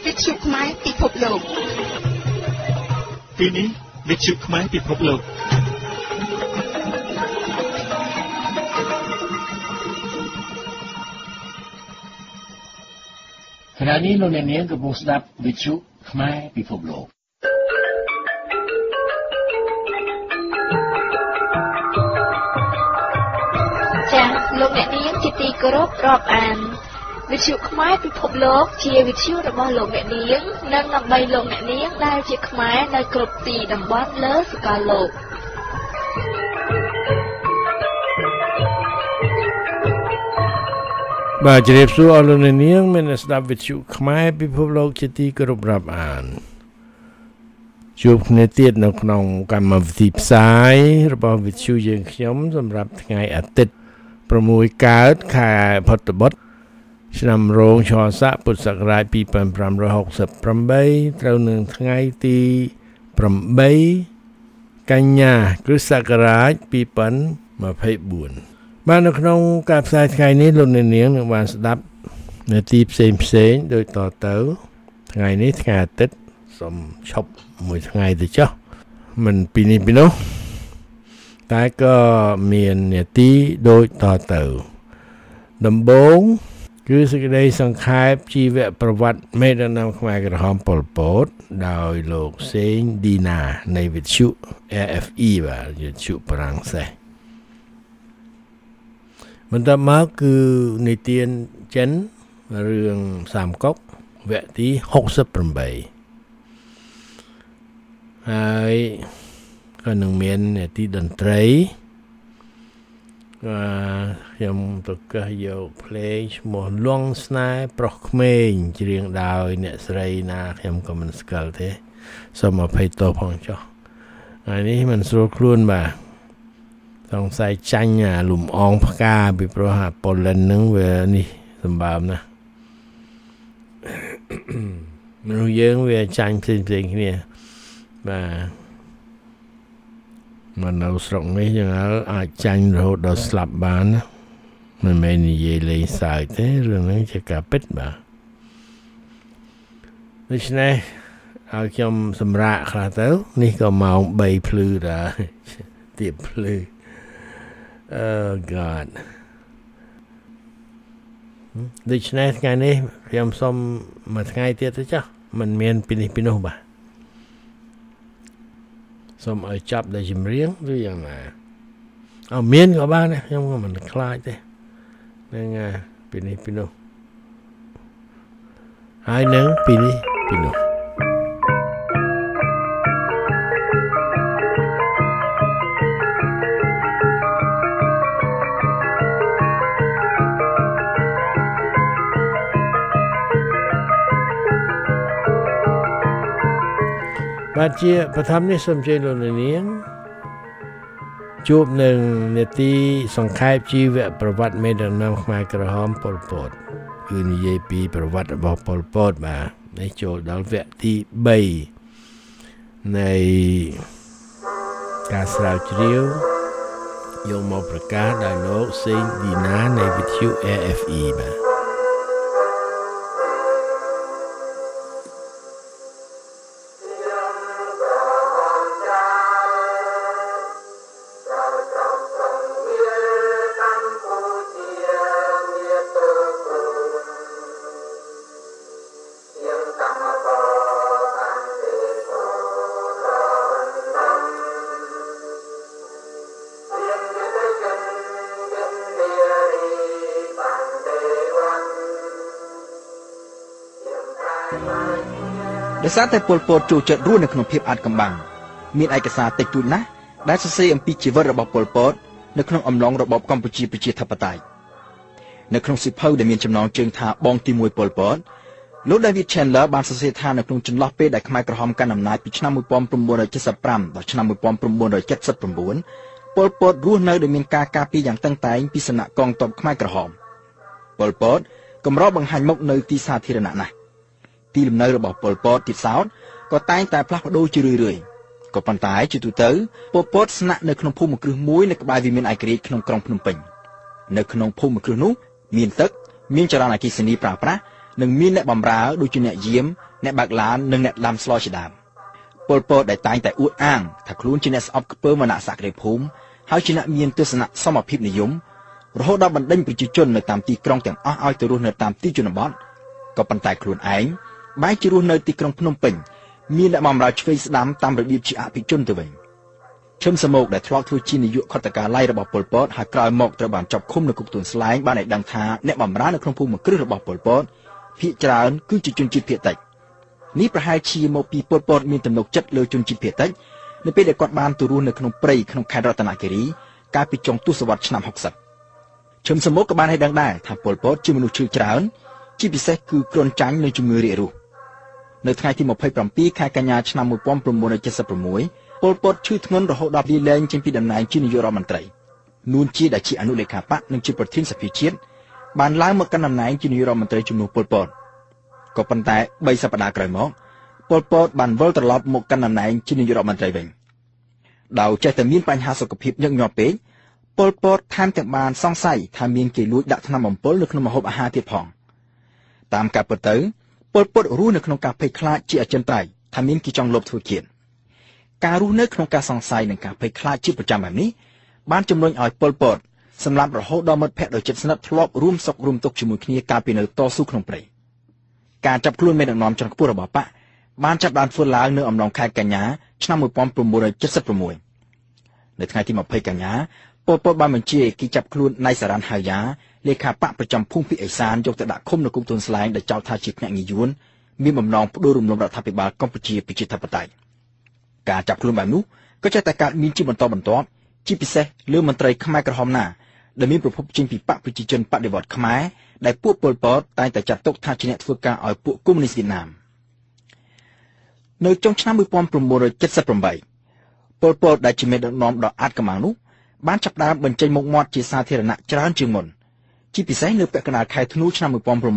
វិទ្យុខ្មែរពិភពលោកពេលនេះវិទ្យុខ្មែរពិភពលោកខណៈនេះលោកអ្នកនាងកំពុងស្ដាប់វិទ្យុខ្មែរពិភពលោកចា៎លោកអ្នកនាងជាទីគោរពរាប់អានវិទ្យុខ្មែរពិភពលោកជាវិទ្យុរបស់លោកអ្នកនាងនិងដើម្បីលោកអ្នកនាងដែលជាខ្មែរនៅគ្រប់ទីតំបន់លើសកលលោកបាទជម្រាបសួរអស់លោកអ្នកនាងមានស្ដាប់វិទ្យុខ្មែរពិភពលោកជាទីគោរពរាប់អានជួបគ្នាទៀតនៅក្នុងកម្មវិធីផ្សាយរបស់វិទ្យុយើងខ្ញុំសម្រាប់ថ្ងៃអាទិត្យ6កើតខែផុតបុត្រឆ្នាំរោងឆស័កពុទ្ធសករាជ2568ត្រូវនឹងថ្ងៃទី8កញ្ញាគ្រិស្តសករាជ2024បាទនៅក្នុងការផ្សាយថ្ងៃនេះលោកអ្នកនាងនឹងបានស្ដាប់នាទីផ្សេងដូចតទៅថ្ងៃនេះថ្ងៃអាទិត្យសូមឈប់មួយថ្ងៃទៅចុះមិនពីនេះពីនោះតែក៏មាននាទីដូចតទៅដំបូងគឺសេចក្តីសង្ខេបជីវប្រវត្តិមេដឹកនាំខ្មែរក្រហមប៉ុលពតដោយលោកសេងឌីណានៃវិទ្យុ RFE បាទវិទ្យុបារាំងសេសបន្តមកគឺនិទានចិនរឿងសាមកុកវគ្គទី68ហើយក៏នឹងមាននាទីតន្ត្រីខ្ញុំប្រកាសយកភ្លេងឈ្មោះលងស្នេហ៍ប្រុសក្មេងច្រៀងដោយអ្នកស្រីណាខ្ញុំក៏មិនស្គាល់ទេសូមអភ័យទោសផងចុះហើយនេះមិនស្រួលខ្លួនបាទសង្ស័យចាញ់លំអងផ្កាពីព្រោះប៉ូឡែនហ្នឹងវានេះសម្បើមណាស់មនុស្សយើងវាចាញ់ផ្សេងគ្នាបាទមកនៅស្រុកនេះយ៉ាងណាអាចចាញ់រហូតដល់ស្លាប់បានណាមិនមែននិយាយលេងសើចទេរឿងហ្នឹងជាការពិតបាទដូច្នេះឲ្យខ្ញុំសម្រាកខ្លះទៅនេះក៏ម៉ោង3ភ្លឺដែរទៀបភ្លឺOh God ដូច្នេះថ្ងៃនេះខ្ញុំសូមមួយថ្ងៃទៀតទៅចាស់មិនមានពីនេះពីនោះបាទសូមឲ្យចាប់ដល់ចម្រៀងឬយ៉ាងណាមានក៏បានដែរខ្ញុំក៏មិនខ្លាចទេនឹងពីនេះពីនោះហើយនឹងពីនេះពីនោះបាទជាបឋមនេះសូមជម្រាបលោកនាងជួបនឹងនាទីសង្ខេបជីវប្រវត្តិមេដឹកនាំខ្មែរក្រហមប៉ុលពតគឺនិយាយពីប្រវត្តិរបស់ប៉ុលពតបាទនេះចូលដល់វគ្គទី3នៃការស្រាវជ្រាវយកមកប្រកាសដោយលោកសេងឌីណានៃវិទ្យុ RFE បាទដោយសារតែពលពតចូលចិត្តរស់នៅក្នុងភាពអាថ៌កំបាំងមានឯកសារតិចតួចណាស់ដែលសរសេរអំពីជីវិតរបស់ពលពតនៅក្នុងអំឡុងរបបកម្ពុជាប្រជាធិបតេយ្យនៅក្នុងសៀវភៅដែលមានចំណងជើងថាបងទី1ពលពតលោក David Chandler បានសរសេរថានៅក្នុងចន្លោះពេលដែលខ្មែរក្រហមកាន់អំណាចពីឆ្នាំ1975ដល់ឆ្នាំ1979ពលពតរស់នៅដោយមានការការពារយ៉ាងតឹងតែងពីសំណាក់កងទ័ពខ្មែរក្រហមពលពតកម្របង្ហាញមុខនៅទីសាធារណៈណាស់ទីលំនៅរបស់ពលពតទៀតសោតក៏តែងតែផ្លាស់ប្ដូរជារឿយៗក៏ប៉ុន្តែជាទូទៅពលពតស្នាក់នៅក្នុងភូមិគ្រឹះមួយនៅក្បែរវិមានឯករាជ្យក្នុងក្រុងភ្នំពេញនៅក្នុងភូមិគ្រឹះនោះមានទឹកមានចរន្តអគ្គិសនីប្រើប្រាស់និងមានអ្នកបម្រើដូចជាអ្នកយាមអ្នកបើកឡាននិងអ្នកដាំស្លជាដើមពលពតដែលតែងតែអួតអាងថាខ្លួនជាអ្នកស្អប់ខ្ពើមវណ្ណៈសក្តិភូមិហើយជាអ្នកមានទស្សនៈសមភាពនិយមរហូតដល់បណ្ដេញប្រជាជននៅតាមទីក្រុងទាំងអស់ឲ្យទៅរស់នៅតាមទីជនបទក៏ប៉ុន្តែខ្លួនឯងបែរជារស់នៅទីក្រុងភ្នំពេញមានអ្នកបម្រើឆ្វេងស្ដាំតាមរបៀបជាអភិជនទៅវិញឈឹមសមោកដែលធ្លាប់ធ្វើជានាយកខុទ្ទកាល័យរបស់ប៉ុលពតហើយក្រោយមកត្រូវបានចាប់ឃុំនៅគុកទួលស្លែងបានឲ្យដឹងថាអ្នកបម្រើនៅក្នុងភូមិគ្រឹះរបស់ប៉ុលពតភាគច្រើនគឺជាជនជាតិភាគតិចនេះប្រហែលជាមកពីប៉ុលពតមានទំនុកចិត្តលើជនជាតិភាគតិចនៅពេលដែលគាត់បានទៅរស់នៅក្នុងព្រៃក្នុងខេត្តរតនគិរីកាលពីចុងទសវត្សរ៍ឆ្នាំ60ឈឹមសមោកក៏បានឲ្យដឹងដែរថាប៉ុលពតជាមនុស្សឈឺច្រើនជាពិសេសគឺគ្រុនចាញ់នឹងជំងឺរាគរូសនៅថ្ងៃទី27ខែកញ្ញាឆ្នាំ1976ប៉ុលពតឈឺធ្ងន់រហូតដល់លាលែងចេញពីតំណែងជានាយករដ្ឋមន្ត្រីនួនជាដែលជាអនុលេខាបកនិងជាប្រធានសភាជាតិបានឡើងមកកាន់តំណែងជានាយករដ្ឋមន្ត្រីជំនួសប៉ុលពតក៏ប៉ុន្តែ3សប្តាហ៍ក្រោយមកប៉ុលពតបានវិលត្រឡប់មកកាន់តំណែងជានាយករដ្ឋមន្ត្រីវិញដោយចេះតែមានបញ្ហាសុខភាពញឹកញាប់ពេកប៉ុលពតថែមទាំងបានសង្ស័យថាមានគេលួចដាក់ថ្នាំបំពុលនៅក្នុងម្ហូបអាហារទៀតផងតាមការពិតទៅប៉ុលពតរស់នៅក្នុងការភ័យខ្លាចជាអចិន្ត្រៃយ៍ថាមានគេចង់លបធ្វើជាតិការរស់នៅក្នុងការសង្ស័យនិងការភ័យខ្លាចជាប្រចាំបែបនេះបានជំរុញឲ្យប៉ុលពតសម្លាប់រហូតដល់មិត្តភ័ក្តិដ៏ជិតស្និទ្ធធ្លាប់រួមសុខរួមទុក្ខជាមួយគ្នាកាលពីនៅតស៊ូក្នុងព្រៃការចាប់ខ្លួនមេដឹកនាំជាន់ខ្ពស់របស់បកបានចាប់បានធ្វើឡើងនៅអំឡុងខែកញ្ញាឆ្នាំ1976នៅថ្ងៃទី20កញ្ញាប៉ុលពតបានបញ្ជាគេចាប់ខ្លួនណៃសារ៉ាន់ហៅយ៉ាលេខាបកប្រចាំភូមិភាគឦសានយកទៅដាក់ឃុំនៅគុកទួលស្លែងដែលចោទថាជាភ្នាក់ងារយួនមានបំណងផ្ដួលរំលំរដ្ឋាភិបាលកម្ពុជាប្រជាធិបតេយ្យការចាប់ខ្លួនបែបនោះក៏ចេះតែកើតមានជាបន្តបន្ទាប់ជាពិសេសលើមន្ត្រីខ្មែរក្រហមណាដែលមានប្រភពចេញពីបកប្រជាជនបដិវត្តន៍ខ្មែរដែលពួកប៉ុលពតតែងតែចាត់ទុកថាជាអ្នកធ្វើការឲ្យពួកកុម្មុយនីសវៀតណាមនៅចុងឆ្នាំ1978ប៉ុលពតដែលជាមេដឹកនាំដ៏អាតកម្លាំងនោះបានចាប់ផ្ដើមបញ្ចេញមុខមាត់ជាសាធារណៈច្រើនជាងមុនជាពិសេសនៅពាក់កណ្ដាលខែធ្នូឆ្នាំ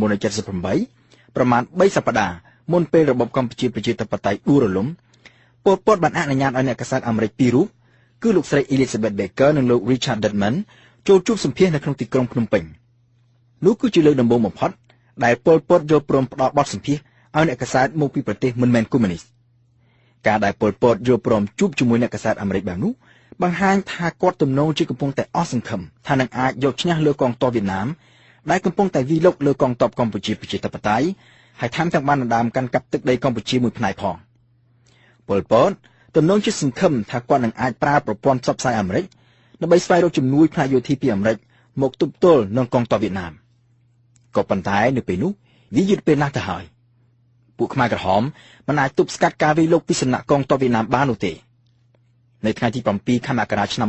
1978ប្រមាណ3សប្តាហ៍មុនពេលរបបកម្ពុជាប្រជាធិបតេយ្យដួលរលំប៉ុលពតបានអនុញ្ញាតឲ្យអ្នកកាសែតអាមេរិកពីររូបគឺលោកស្រី Elizabeth Baker និងលោក Richard Dearman ចូលជួបសម្ភាសន៍នៅក្នុងទីក្រុងភ្នំពេញនោះគឺជាលើកដំបូងបំផុតដែលប៉ុលពតយល់ព្រមផ្ដល់បទសម្ភាសន៍ឲ្យអ្នកកាសែតមកពីប្រទេសមិនមែនកុម្មុយនីសការដែលប៉ុលពតយល់ព្រមជួបជាមួយអ្នកកាសែតអាមេរិកបែបនោះបង្ហាញថាគាត់ទំនងជាកំពុងតែអស់សង្ឃឹមថានឹងអាចយកឈ្នះលើកងទ័ពវៀតណាមដែលកំពុងតែវាយលុកលើកងទ័ពកម្ពុជាប្រជាធិបតេយ្យហើយថែមទាំងបានដណ្ដើមកាន់កាប់ទឹកដីកម្ពុជាមួយផ្នែកផងប៉ុលពតទំនងជាសង្ឃឹមថាគាត់នឹងអាចប្រើប្រព័ន្ធផ្សព្វផ្សាយអាមេរិកដើម្បីស្វែងរកជំនួយផ្នែកយោធាពីអាមេរិកមកទប់ទល់នឹងកងទ័ពវៀតណាមក៏ប៉ុន្តែនៅពេលនោះវាយឺតពេលណាស់ទៅហើយពួកខ្មែរក្រហមមិនអាចទប់ស្កាត់ការវាយលុកពីសំណាក់កងទ័ពវៀតណាមបាននោះទេនៅថ្ងៃទី7ខែមករាឆ្នាំ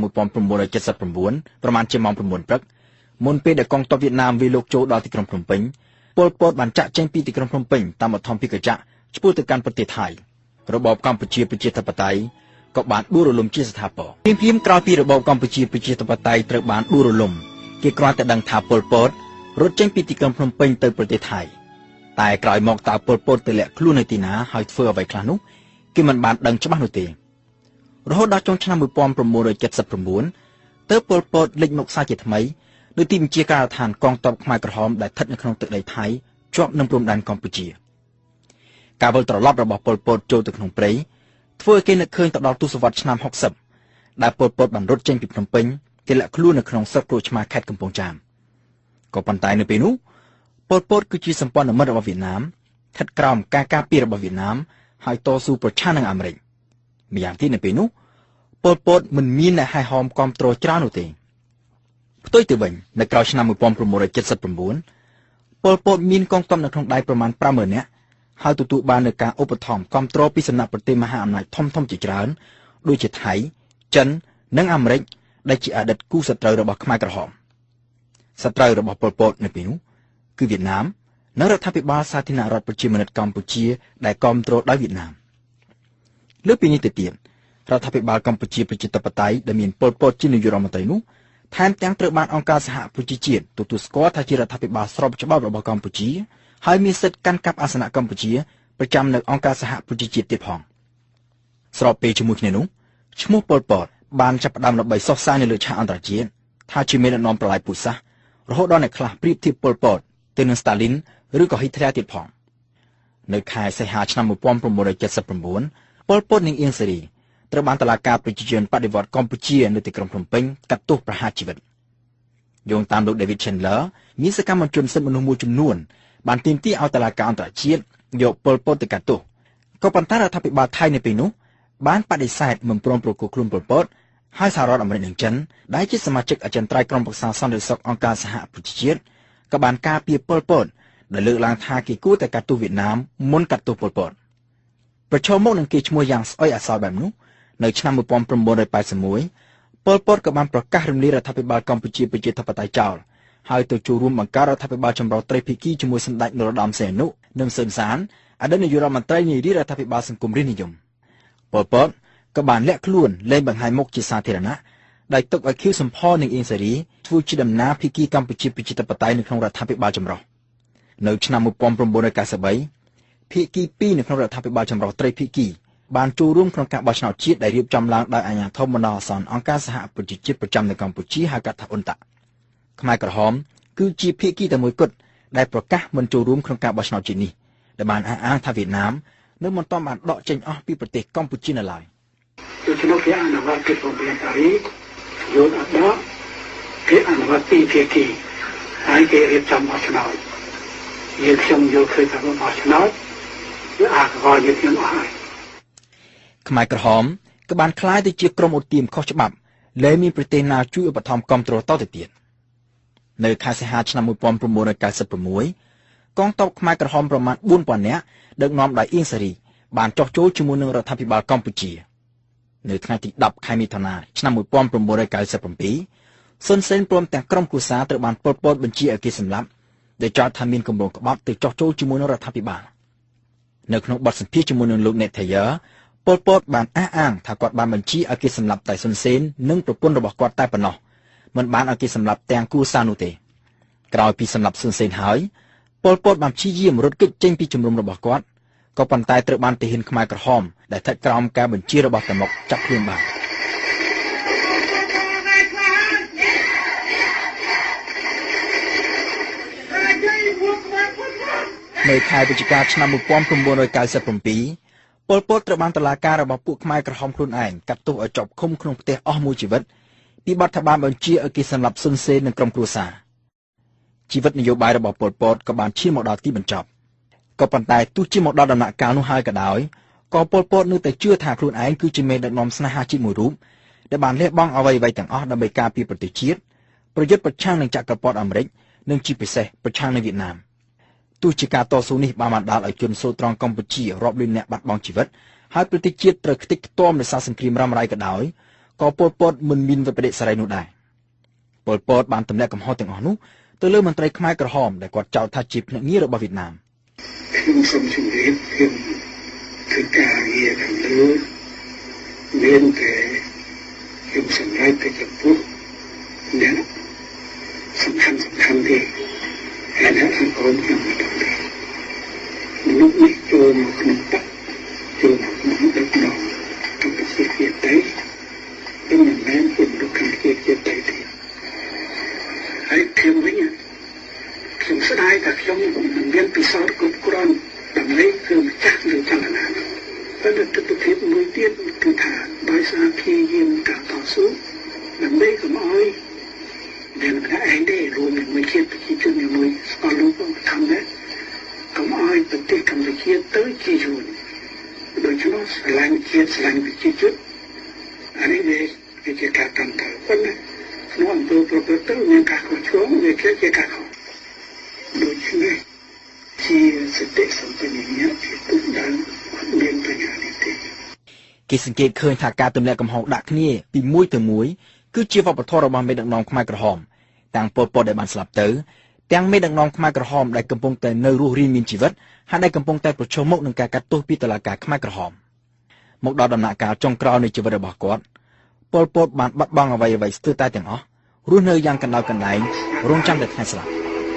1979ប្រមាណជាម៉ោង9ព្រឹកមុនពេលដែលកងទ័ពវៀតណាមវាយលុកចូលដល់ទីក្រុងភ្នំពេញប៉ុលពតបានចាក់ចេញពីទីក្រុងភ្នំពេញតាមបឋមពីកញ្ចក់ឆ្ពោះទៅកាន់ប្រទេសថៃរបបកម្ពុជាប្រជាធិបតេយ្យក៏បានដួលរលំជាស្ថាពរភ្លាមក្រោយពីរបបកម្ពុជាប្រជាធិបតេយ្យត្រូវបានដួលរលំគេគ្រាន់តែដឹងថាប៉ុលពតរត់ចេញពីទីក្រុងភ្នំពេញទៅប្រទេសថៃតែក្រោយមកតើប៉ុលពតទៅលាក់ខ្លួននៅទីណាហើយធ្វើអ្វីខ្លះនោះគេមិនបានដឹងច្បាស់នោះទេរហូតដល់ចុងឆ្នាំ1979ទើបប៉ុលពតលេចមុខសារជាថ្មីនៅទីបញ្ជាការដ្ឋានកងទ័ពខ្មែរក្រហមដែលស្ថិតនៅក្នុងទឹកដីថៃជាប់នឹងព្រំដែនកម្ពុជាការវិលត្រឡប់របស់ប៉ុលពតចូលទៅក្នុងព្រៃធ្វើឲ្យគេនឹកឃើញទៅដល់ទសវត្សរ៍ឆ្នាំ60ដែលប៉ុលពតបានរត់ចេញពីភ្នំពេញទៅលាក់ខ្លួននៅក្នុងស្រុកក្រូចឆ្មាខេត្តកំពង់ចាមក៏ប៉ុន្តែនៅពេលនោះប៉ុលពតគឺជាសម្ព័ន្ធមិត្តរបស់វៀតណាមស្ថិតក្រោមការការពាររបស់វៀតណាមហើយតស៊ូប្រឆាំងនឹងអាមេរិកម្យ៉ាងទៀតនៅពេលនោះប៉ុលពតមិនមានអ្នកហែហោមគាំទ្រច្រើននោះទេផ្ទុយទៅវិញនៅក្រោយឆ្នាំ1979ប៉ុលពតមានកងទ័ពនៅក្នុងដៃប្រមាណ 50,000 នាក់ហើយទទួលបាននូវការឧបត្ថម្ភគាំទ្រពីសំណាក់ប្រទេសមហាអំណាចធំៗជាច្រើនដូចជាថៃចិននិងអាមេរិកដែលជាអតីតគូសត្រូវរបស់ខ្មែរក្រហមសត្រូវរបស់ប៉ុលពតនៅពេលនោះគឺវៀតណាមនិងរដ្ឋាភិបាលសាធារណរដ្ឋប្រជាមានិតកម្ពុជាដែលគាំទ្រដោយវៀតណាមលើពីនេះទៅទៀតរដ្ឋាភិបាលកម្ពុជាប្រជាធិបតេយ្យដែលមានប៉ុលពតជានាយករដ្ឋមន្ត្រីនោះថែមទាំងត្រូវបានអង្គការសហប្រជាជាតិទទួលស្គាល់ថាជារដ្ឋាភិបាលស្របច្បាប់របស់កម្ពុជាហើយមានសិទ្ធិកាន់កាប់អាសនៈកម្ពុជាប្រចាំនៅអង្គការសហប្រជាជាតិទៀតផងស្របពេលជាមួយគ្នានោះឈ្មោះប៉ុលពតបានចាប់ផ្ដើមល្បីសុសសាយនៅលើឆាកអន្តរជាតិថាជាមេដឹកនាំប្រឡាយពូជសាសន៍រហូតដល់អ្នកខ្លះប្រៀបធៀបប៉ុលពតទៅនឹងស្តាលីនឬក៏ហ៊ីតលែរទៀតផងនៅខែសីហាឆ្នាំ1979ប៉ុល ពតនិងអៀងសេរីត្រូវបានតុលាការប្រជាជនបដិវត្តកម្ពុជានៅទីក្រុងភ្នំពេញកាត់ទោសប្រហារជីវិតយោងតាមលោក David Chandler មានសកម្មជនសិទ្ធិមនុស្សមួយចំនួនបានទាមទារឲ្យតុលាការអន្តរជាតិយកប៉ុល ពតទៅកាត់ទោសក៏ប៉ុន្តែរដ្ឋាភិបាលថៃនៅពេលនោះបានបដិសេធមិនព្រមប្រគល់ខ្លួនប៉ុល ពតហើយសហរដ្ឋអាមេរិកនិងចិនដែលជាសមាជិកអចិន្ត្រៃយ៍ក្រុមប្រឹក្សាសន្តិសុខអង្គការសហប្រជាជាតិក៏បានការពារប៉ុល ពតដែលលើកឡើងថាគេគួរតែកាត់ទោសវៀតណាមមុនកាត់ទោសប៉ុល ពតប្រឈមមុខនឹងគេឈ្មោះយ៉ាងស្អុយអសោយបែបនោះនៅឆ្នាំ1981ប៉ុល ពតក៏បានប្រកាសរំលាយរដ្ឋាភិបាលកម្ពុជាប្រជាធិបតេយ្យចោលហើយទៅចូលរួមបង្កើតរដ្ឋាភិបាលចម្រុះត្រីភាគីជាមួយសម្ដេចនរោត្តមសីហនុនិងសឺនសានអតីតនាយករដ្ឋមន្ត្រីនៃរដ្ឋាភិបាលសង្គមរាស្ត្រនិយមប៉ុល ពតក៏បានលាក់ខ្លួនលែងបង្ហាញមុខជាសាធារណៈដោយទុកឲ្យខៀវសំផននិងអៀងសេរីធ្វើជាតំណាងភាគីកម្ពុជាប្រជាធិបតេយ្យនៅក្នុងរដ្ឋាភិបាលចម្រុះនៅឆ្នាំ1993ភាគី2នៅក្នុងរដ្ឋាភិបាលចម្រុះត្រីភាគីបានចូលរួមក្នុងការបោះឆ្នោតជាតិដែលរៀបចំឡើងដោយអាជ្ញាធរបណ្ដោះអាសន្នអង្គការសហប្រជាជាតិប្រចាំនៅកម្ពុជាហៅកាត់ថាអ៊ុនតាខ្មែរក្រហមគឺជាភាគីតែមួយគត់ដែលប្រកាសមិនចូលរួមក្នុងការបោះឆ្នោតជាតិនេះដែលបានអះអាងថាវៀតណាមនៅមិនទាន់បានដកចេញអស់ពីប្រទេសកម្ពុជានៅឡើយដូច្នោះគេអនុវត្តកិច្ចព្រមព្រៀងប៉ារីសយកអត់ដកគេអនុវត្តពីភាគីហើយគេរៀបចំបោះឆ្នោតយើងខ្ញុំយល់ឃើញថាបោះឆ្នោតវាអាចកលយើងខ្ញុំអស់ហើយខ្មែរក្រហមក៏បានក្លាយទៅជាក្រុមឧទាមខុសច្បាប់លែងមានប្រទេសណាជួយឧបត្ថម្ភគាំទ្រតទៅទៀតនៅខែសីហាឆ្នាំ1996កងទ័ពខ្មែរក្រហមប្រមាណ 4000 នាក់ដឹកនាំដោយអៀងសេរីបានចុះចូលជាមួយនឹងរដ្ឋាភិបាលកម្ពុជានៅថ្ងៃទី10ខែមិថុនាឆ្នាំ1997សុនសេនព្រមទាំងក្រុមគូសាត្រូវបានប៉ុល ពតបញ្ជាឲ្យគេសម្លាប់ដោយចោទថាមានគម្រោងក្បត់ទៅចុះចូលជាមួយនឹងរដ្ឋាភិបាលនៅក្នុងបទសម្ភាសន៍ជាមួយនឹងលោក អ្នកថាយាប៉ុល ពតបានអះអាងថាគាត់បានបញ្ជាឲ្យគេសម្លាប់តែសុនសេននិងប្រពន្ធរបស់គាត់តែប៉ុណ្ណោះមិនបានឲ្យគេសម្លាប់ទាំងគូសានោះទេក្រោយពីសម្លាប់សុនសេនហើយប៉ុល ពតបានព្យាយាមរត់គេចចេញពីជំរំរបស់គាត់ក៏ប៉ុន្តែត្រូវបានទាហានខ្មែរក្រហមដែលស្ថិតក្រោមការបញ្ជារបស់តាមុកចាប់ខ្លួនបាននៅខែវិច្ឆិកាឆ្នាំ1997ប៉ុល ពតត្រូវបានតុលាការរបស់ពួកខ្មែរក្រហមខ្លួនឯងកាត់ទោសឲ្យជាប់ឃុំក្នុងផ្ទះអស់មួយជីវិតពីបទថាបានបញ្ជាឲ្យគេសម្លាប់សុនសេននិងក្រុមគ្រួសារជីវិតនយោបាយរបស់ប៉ុល ពតក៏បានឈានមកដល់ទីបញ្ចប់ក៏ប៉ុន្តែទោះជាមកដល់ដំណាក់កាលនោះហើយក៏ដោយក៏ប៉ុល ពតនៅតែជឿថាខ្លួនឯងគឺជាមេដឹកនាំស្នេហាជាតិមួយរូបដែលបានលះបង់អ្វីៗទាំងអស់ដើម្បីការពារប្រទេសជាតិប្រយុទ្ធប្រឆាំងនឹងចក្រពត្តិអាមេរិកនិងជាពិសេសប្រឆាំងនឹងវៀតណាមទោះជាការតស៊ូនេះបានបណ្ដាលឲ្យជនសូត្រង់កម្ពុជារាប់លានអ្នកបាត់បង់ជីវិតហើយប្រទេសជាតិត្រូវខ្ទេចខ្ទាំដោយសារសង្គ្រាមរ៉ាំរ៉ៃក៏ដោយក៏ប៉ុល ពតមិនមានវិបដិសារីនោះដែរប៉ុល ពតបានទម្លាក់កំហុសទាំងអស់នោះទៅលើមន្ត្រីខ្មែរក្រហមដែលគាត់ចោទថាជាភ្នាក់ងាររបស់វៀតណាមខ្ញុំសូមជម្រាបខ្ញុំធ្វើការងារខាងលើមានតែខ្ញុំសម្រេចតែចំពោះអ្នកសំខាន់ទេហើយអ្នកអង្គរខ្ញុំមិនដឹងទេមនុស្សនេះចូលមកក្នុងបកចូលមកក្នុងដឹកនាំក្នុងប្រទេសជាតិទេខ្ញុំមិនមែនជាមនុស្សខាងជាតិទេហើយខ្ញុំវិញខ្ញុំស្ដាយថាខ្ញុំមិនមានពិសោធន៍គ្រប់គ្រាន់ដើម្បីគឺម្ចាស់លើចលនាប៉ុន្តែទស្សនវិជ្ជាមួយទៀតគឺថាដោយសារព្យាយាមការតស៊ូដើម្បីកុំឲ្យដែលម្នាក់ឯងទេរួមជាមួយជាតិប្រជាជនជាមួយស្គាល់លោកធម្មតាកុំឲ្យប្រទេសកម្ពុជាទៅជាយួនដូច្នោះស្រឡាញ់ជាតិស្រឡាញ់ប្រជាជនអានេះវាជាការកាន់តែប៉ុន្តែក្នុងអំពើប្រព្រឹត្តទៅមានការខុសឆ្គងវាជាការខុសដូច្នេះជាសតិសម្បត្តិញាតិជាទុកដល់មានបញ្ញានេះទេគេសង្កេតឃើញថាការទម្លាក់កំហុសដាក់គ្នាពីមួយទៅមួយគឺជាវប្បធម៌របស់មេដឹកនាំខ្មែរក្រហមទាំងប៉ុល ពតដែលបានស្លាប់ទៅទាំងមេដឹកនាំខ្មែរក្រហមដែលកំពុងតែនៅរស់រានមានជីវិតហើយដែលកំពុងតែប្រឈមមុខនឹងការកាត់ទោសពីតុលាការខ្មែរក្រហមមកដល់ដំណាក់កាលចុងក្រោយនៃជីវិតរបស់គាត់ប៉ុល ពតបានបាត់បង់អ្វីៗស្ទើរតែទាំងអស់រស់នៅយ៉ាងកណ្ដោយកណ្ដែងរងចាំតែថ្ងៃស្លាប់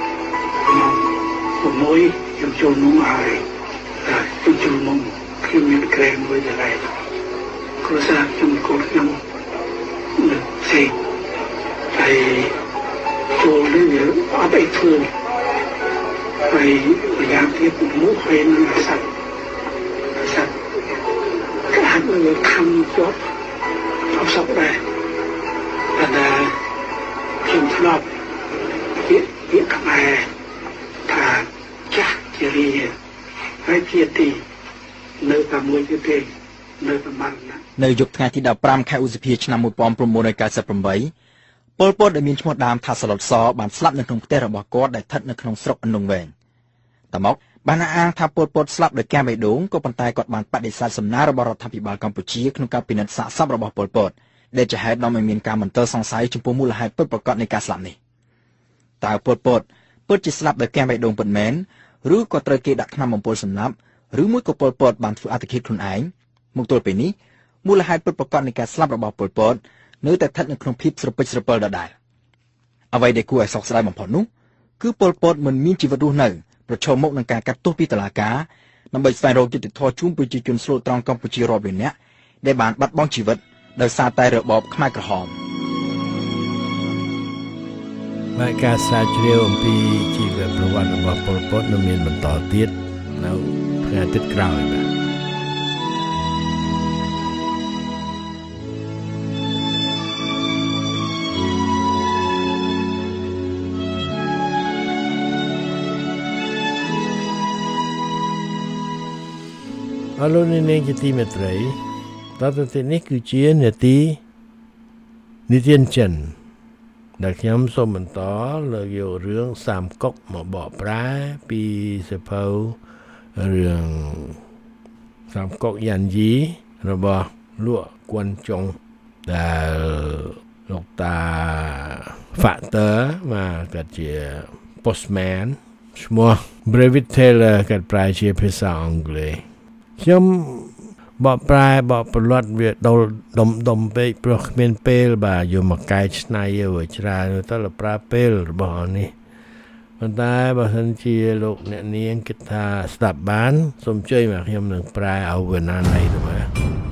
មួយខ្ញុំចូលមុំហើយខ្ញុំចូលមុំខ្ញុំមានក្រែមួយដែលឯងគ្រួសារខ្ញុំកូនខ្ញុំផ្សេងហើយចូលនេះអត់អីធ្វើហើយម្យ៉ាងទៀតនោះហើយនឹងសត្វក្រាស់នឹងខំជាប់អត់សក់ដែរតែខ្ញុំធ្លាប់ពាក្យខ្មែរថាចាស់ជារីហើយជាទីនៅតែមួយទេនៅប្រមាណណានៅយប់ថ្ងៃទី15ខែឧសភាឆ្នាំ1998ពលពតដែលមានឈ្មោះដើមថាសឡុតសបានស្លាប់នៅក្នុងផ្ទះរបស់គាត់ដែលស្ថិតនៅក្នុងស្រុកអនុងវែងតមកបានអាងថាពលពតស្លាប់ដោយការបេះដូងក៏ប៉ុន្តែគាត់បានបដិសេធសំណើរបស់រដ្ឋាភិបាលកម្ពុជាក្នុងការពិនិត្យសាកសពរបស់ពលពតដែលជាហេតុនាំឲ្យមានការមន្ទិលសង្ស័យចំពោះមូលហេតុពិតប្រាកដនៃការស្លាប់នេះតើពលពតពិតជាស្លាប់ដោយការបេះដូងពិតមែនឬក៏ត្រូវគេដាក់ថ្នាំបំពុលសំណាប់ឬមួយក៏ពលពតបានធ្វើអត្តឃាតខ្លួនឯងមកទល់ពេលនេះមូលហេតុពិតប្រាកដនៃការស្លាប់របស់ពលពតនៅតែស្ថិតនៅក្នុងភាពស្រពេចស្រពិលដដែលអ្វីដែលគួរឲ្យសោកស្ដាយបំផុតនោះគឺពលពតមិនមានជីវិតរស់នៅប្រឈមមុខនឹងការកាត់ទោសពីតុលាការដើម្បីស្វែងរកយុត្តិធម៌ជូនប្រជាជនស្លូតត្រង់កម្ពុជារាប់លាននាក់ដែលបានបាត់បង់ជីវិតដោយសារតែរបបខ្មែរក្រហមមកការស្រាវជ្រាវអំពីជីវប្រវត្តិរបស់ពលពតនឹងមានបន្តទៀតនៅថ្ងៃអាទិត្យក្រោយបាទអរលោកនាងជាទីមេត្រីតទៅទីនេះគឺជានាទីនិទានចិនដែលខ្ញុំសូមបន្តលើកយករឿងសាមកុកមកបកប្រែពីសៀវភៅរឿងសាមកុកយ៉ាន់យីរបស់លក់គួនចុងដែលលោកតា Factor មកគាត់ជា postman ឈ្មោះ Brevet Taylor គាត់ប្រែជាភាសាអង់គ្លេសខ្ញុំបកប្រែបកប្រឡត់វាដុំពេកព្រោះគ្មានពេលបាទយកមកកែច្នៃឲ្យច្រើនទៅលើប្រើពេលរបស់នេះប៉ុន្តែបើសិនជាលោកអ្នកនាងគិតថាស្ដាប់បានសូមជួយមកខ្ញុំនឹងប្រែឲ្យវាណាណៃទៅបាទ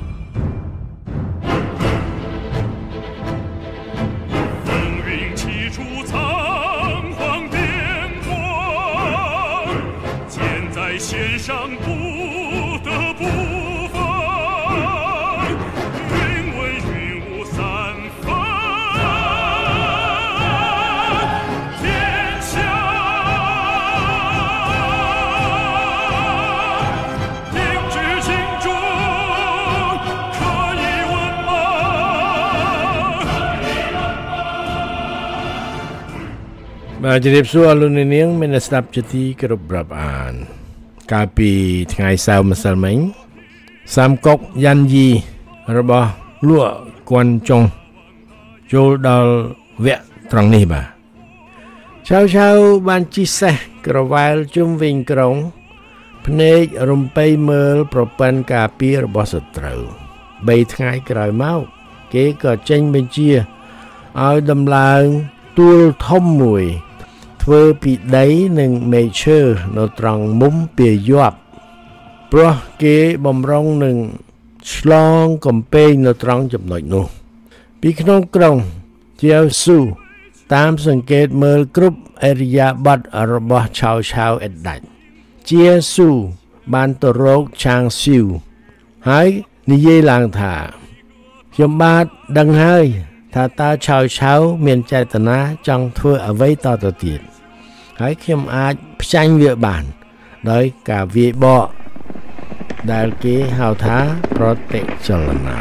បាទជម្រាបសួរលោកនាងមានស្ដាប់ជាទីគោរពរាប់អានកាលពីថ្ងៃសៅរ៍ម្សិលមិញសាមកុកយ៉ាន់យីរបស់លក់គួនចុងចូលដល់វគ្គត្រង់នេះបាទឆៅបានជិះសេះក្រវ៉ែលជុំវិញក្រុងភ្នែករំពៃមើលប្រពន្ធការពាររបស់សត្រូវ3ថ្ងៃក្រោយមកគេក៏ចេញបញ្ជាឲ្យដំឡើងទួលធំមួយធ្វើពីដីនិងមេឈើនៅត្រង់មុំពាយប់ព្រោះគេបំរុងនឹងឆ្លងកំពែងនៅត្រង់ចំណុចនោះពីក្នុងក្រុងជាស៊ូតាមសង្កេតមើលគ្រប់អរិយាបថរបស់ឆៅអេដដាច់ជាស៊ូបានទៅរកឆាងស៊ីវហើយនិយាយឡើងថាខ្ញុំបាទដឹងហើយថាតើឆៅមានចេតនាចង់ធ្វើអ្វីតទៅទៀតហើយខ្ញុំអាចផ្ចាញ់វាបានដោយការវាយបកដែលគេហៅថាប្រតិចលនា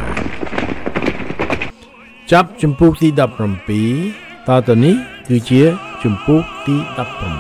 ចាប់ជំពូកទី17តទៅនេះគឺជាជំពូកទី18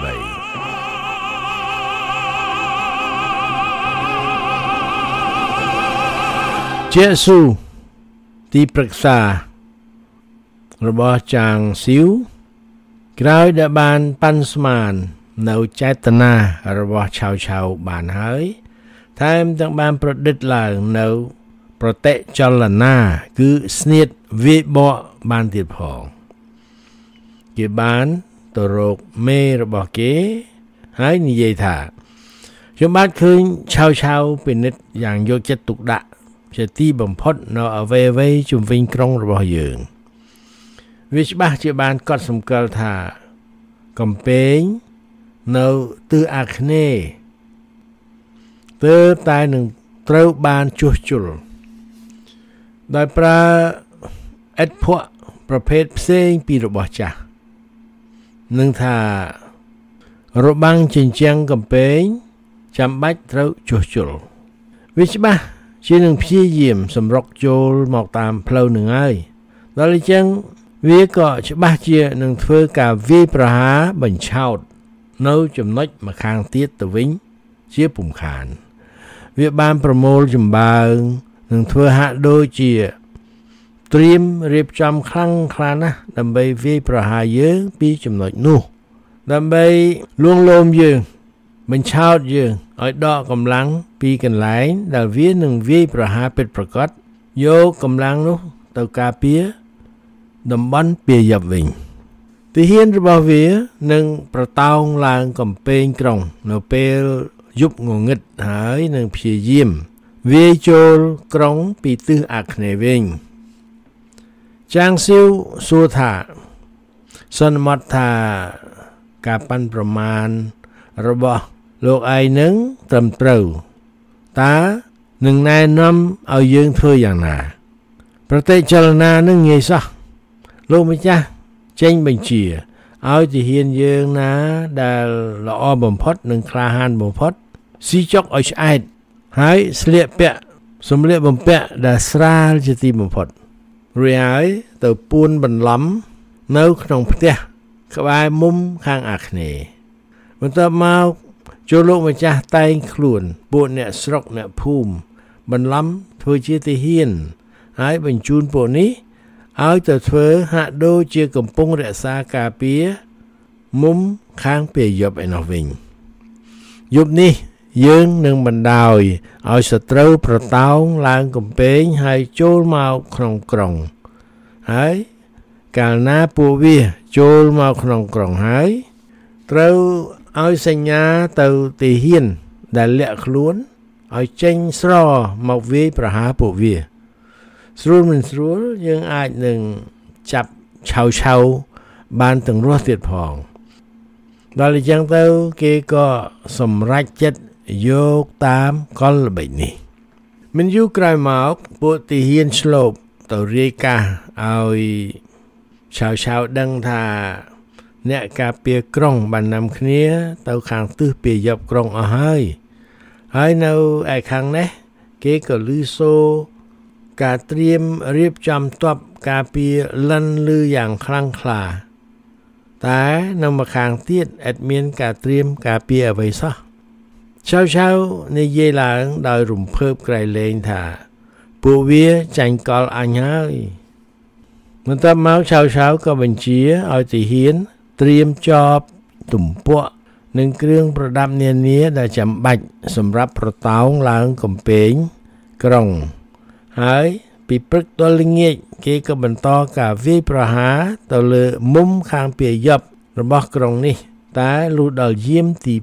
ជាស៊ូទីប្រឹក្សារបស់ចាងស៊ីវក្រោយដែលបានប៉ាន់ស្មាននៅចេតនារបស់ឆៅបានហើយថែមទាំងបានប្រឌិតឡើងនៅប្រតិចលនាគឺស្នៀតវាយបកបានទៀតផងគេបានទៅរកមេរបស់គេហើយនិយាយថាខ្ញុំបានឃើញឆៅពិនិត្យយ៉ាងយកចិត្តទុកដាក់ជាទីបំផុតនៅអ្វីៗជុំវិញក្រុងរបស់យើងវាច្បាស់ជាបានកត់សម្គាល់ថាកំពែងនៅទិសអាគ្នេយ៍ទើបតែនឹងត្រូវបានជួសជុលដោយប្រើឥដ្ឋភក់ប្រភេទផ្សេងពីរបស់ចាស់នឹងថារបាំងជញ្ជាំងកំពែងចាំបាច់ត្រូវជួសជុលវាច្បាស់ជានឹងព្យាយាមសម្រុកចូលមកតាមផ្លូវនឹងហើយដល់អញ្ចឹងវាក៏ច្បាស់ជានឹងធ្វើការវាយប្រហារបញ្ឆោតនៅចំណុចម្ខាងទៀតទៅវិញជាពុំខានវាបានប្រមូលចម្បើងនឹងធ្វើហាក់ដូចជាត្រៀមរៀបចំខ្លាំងខ្លាណាស់ដើម្បីវាយប្រហារយើងពីចំណុចនោះដើម្បីលួងលោមយើងបញ្ឆោតយើងឲ្យដកកម្លាំងពីកន្លែងដែលវានឹងវាយប្រហារពិតប្រាកដយកកម្លាំងនោះទៅការពារតំបន់ពាយ័ព្យវិញទាហានរបស់វានឹងប្រតោងឡើងកំពែងក្រុងនៅពេលយប់ងងឹតហើយនឹងព្យាយាមវាយចូលក្រុងពីទិសអាគ្នេយ៍វិញចាងស៊ីវសួរថាសន្មតថាការប៉ាន់ប្រមាណរបស់លោកឯងនឹងត្រឹមត្រូវតើនឹងណែនាំឲ្យយើងធ្វើយ៉ាងណាប្រតិចលនានឹងងាយសោះលោកម្ចាស់ចេញបញ្ជាឲ្យទាហានយើងណាដែលល្អបំផុតនិងក្លាហានបំផុតស៊ីចុកឲ្យឆ្អែតហើយស្លៀកពាក់សម្លៀកបំពាក់ដែលស្រាលជាទីបំផុតរួចហើយទៅពួនបន្លំនៅក្នុងផ្ទះក្បែរមុំខាងអាគ្នេយ៍បន្ទាប់មកចូលលោកម្ចាស់តែងខ្លួនពួកអ្នកស្រុកអ្នកភូមិបន្លំធ្វើជាទាហានហើយបញ្ជូនពួកនេះឲ្យទៅធ្វើហាក់ដូចជាកំពុងរក្សាការពារមុំខាងពាយ័ព្យឯនោះវិញយប់នេះយើងនឹងបណ្ដោយឲ្យសត្រូវប្រតោងឡើងកំពែងហើយចូលមកក្នុងក្រុងហើយកាលណាពួកវាចូលមកក្នុងក្រុងហើយត្រូវឲ្យសញ្ញាទៅទាហានដែលលាក់ខ្លួនឲ្យចេញស្រមកវាយប្រហារពួកវាស្រួលមិនស្រួលយើងអាចនឹងចាប់ឆៅបានទាំងរស់ទៀតផងដល់អញ្ចឹងទៅគេក៏សម្រេចចិត្តយកតាមកលល្បិចនេះមិនយូរក្រោយមកពួកទាហានស្លូបទៅរាយការណ៍ឲ្យឆៅដឹងថាអ្នកការពារក្រុងបាននាំគ្នាទៅខាងទិសពាយ័ព្យក្រុងអស់ហើយនៅឯខាងនេះគេក៏ឮសូរការត្រៀមរៀបចំទ័ពការពារលិនឮយ៉ាងខ្លាំងក្លាតែនៅម្ខាងទៀតឥតមានការត្រៀមការពារអ្វីសោះឆៅនិយាយឡើងដោយរំភើបក្រៃលែងថាពួកវាចាញ់កលអញហើយបន្ទាប់មកឆៅក៏បញ្ជាឲ្យទាហានត្រៀមចបទំពក់និងគ្រឿងប្រដាប់នានាដែលចាំបាច់សម្រាប់ប្រតោងឡើងកំពែងក្រុងហើយពីព្រឹកដល់ល្ងាចគេក៏បន្តការវាយប្រហារទៅលើមុំខាងពាយ័ព្យរបស់ក្រុងនេះតែលុះដល់យាមទី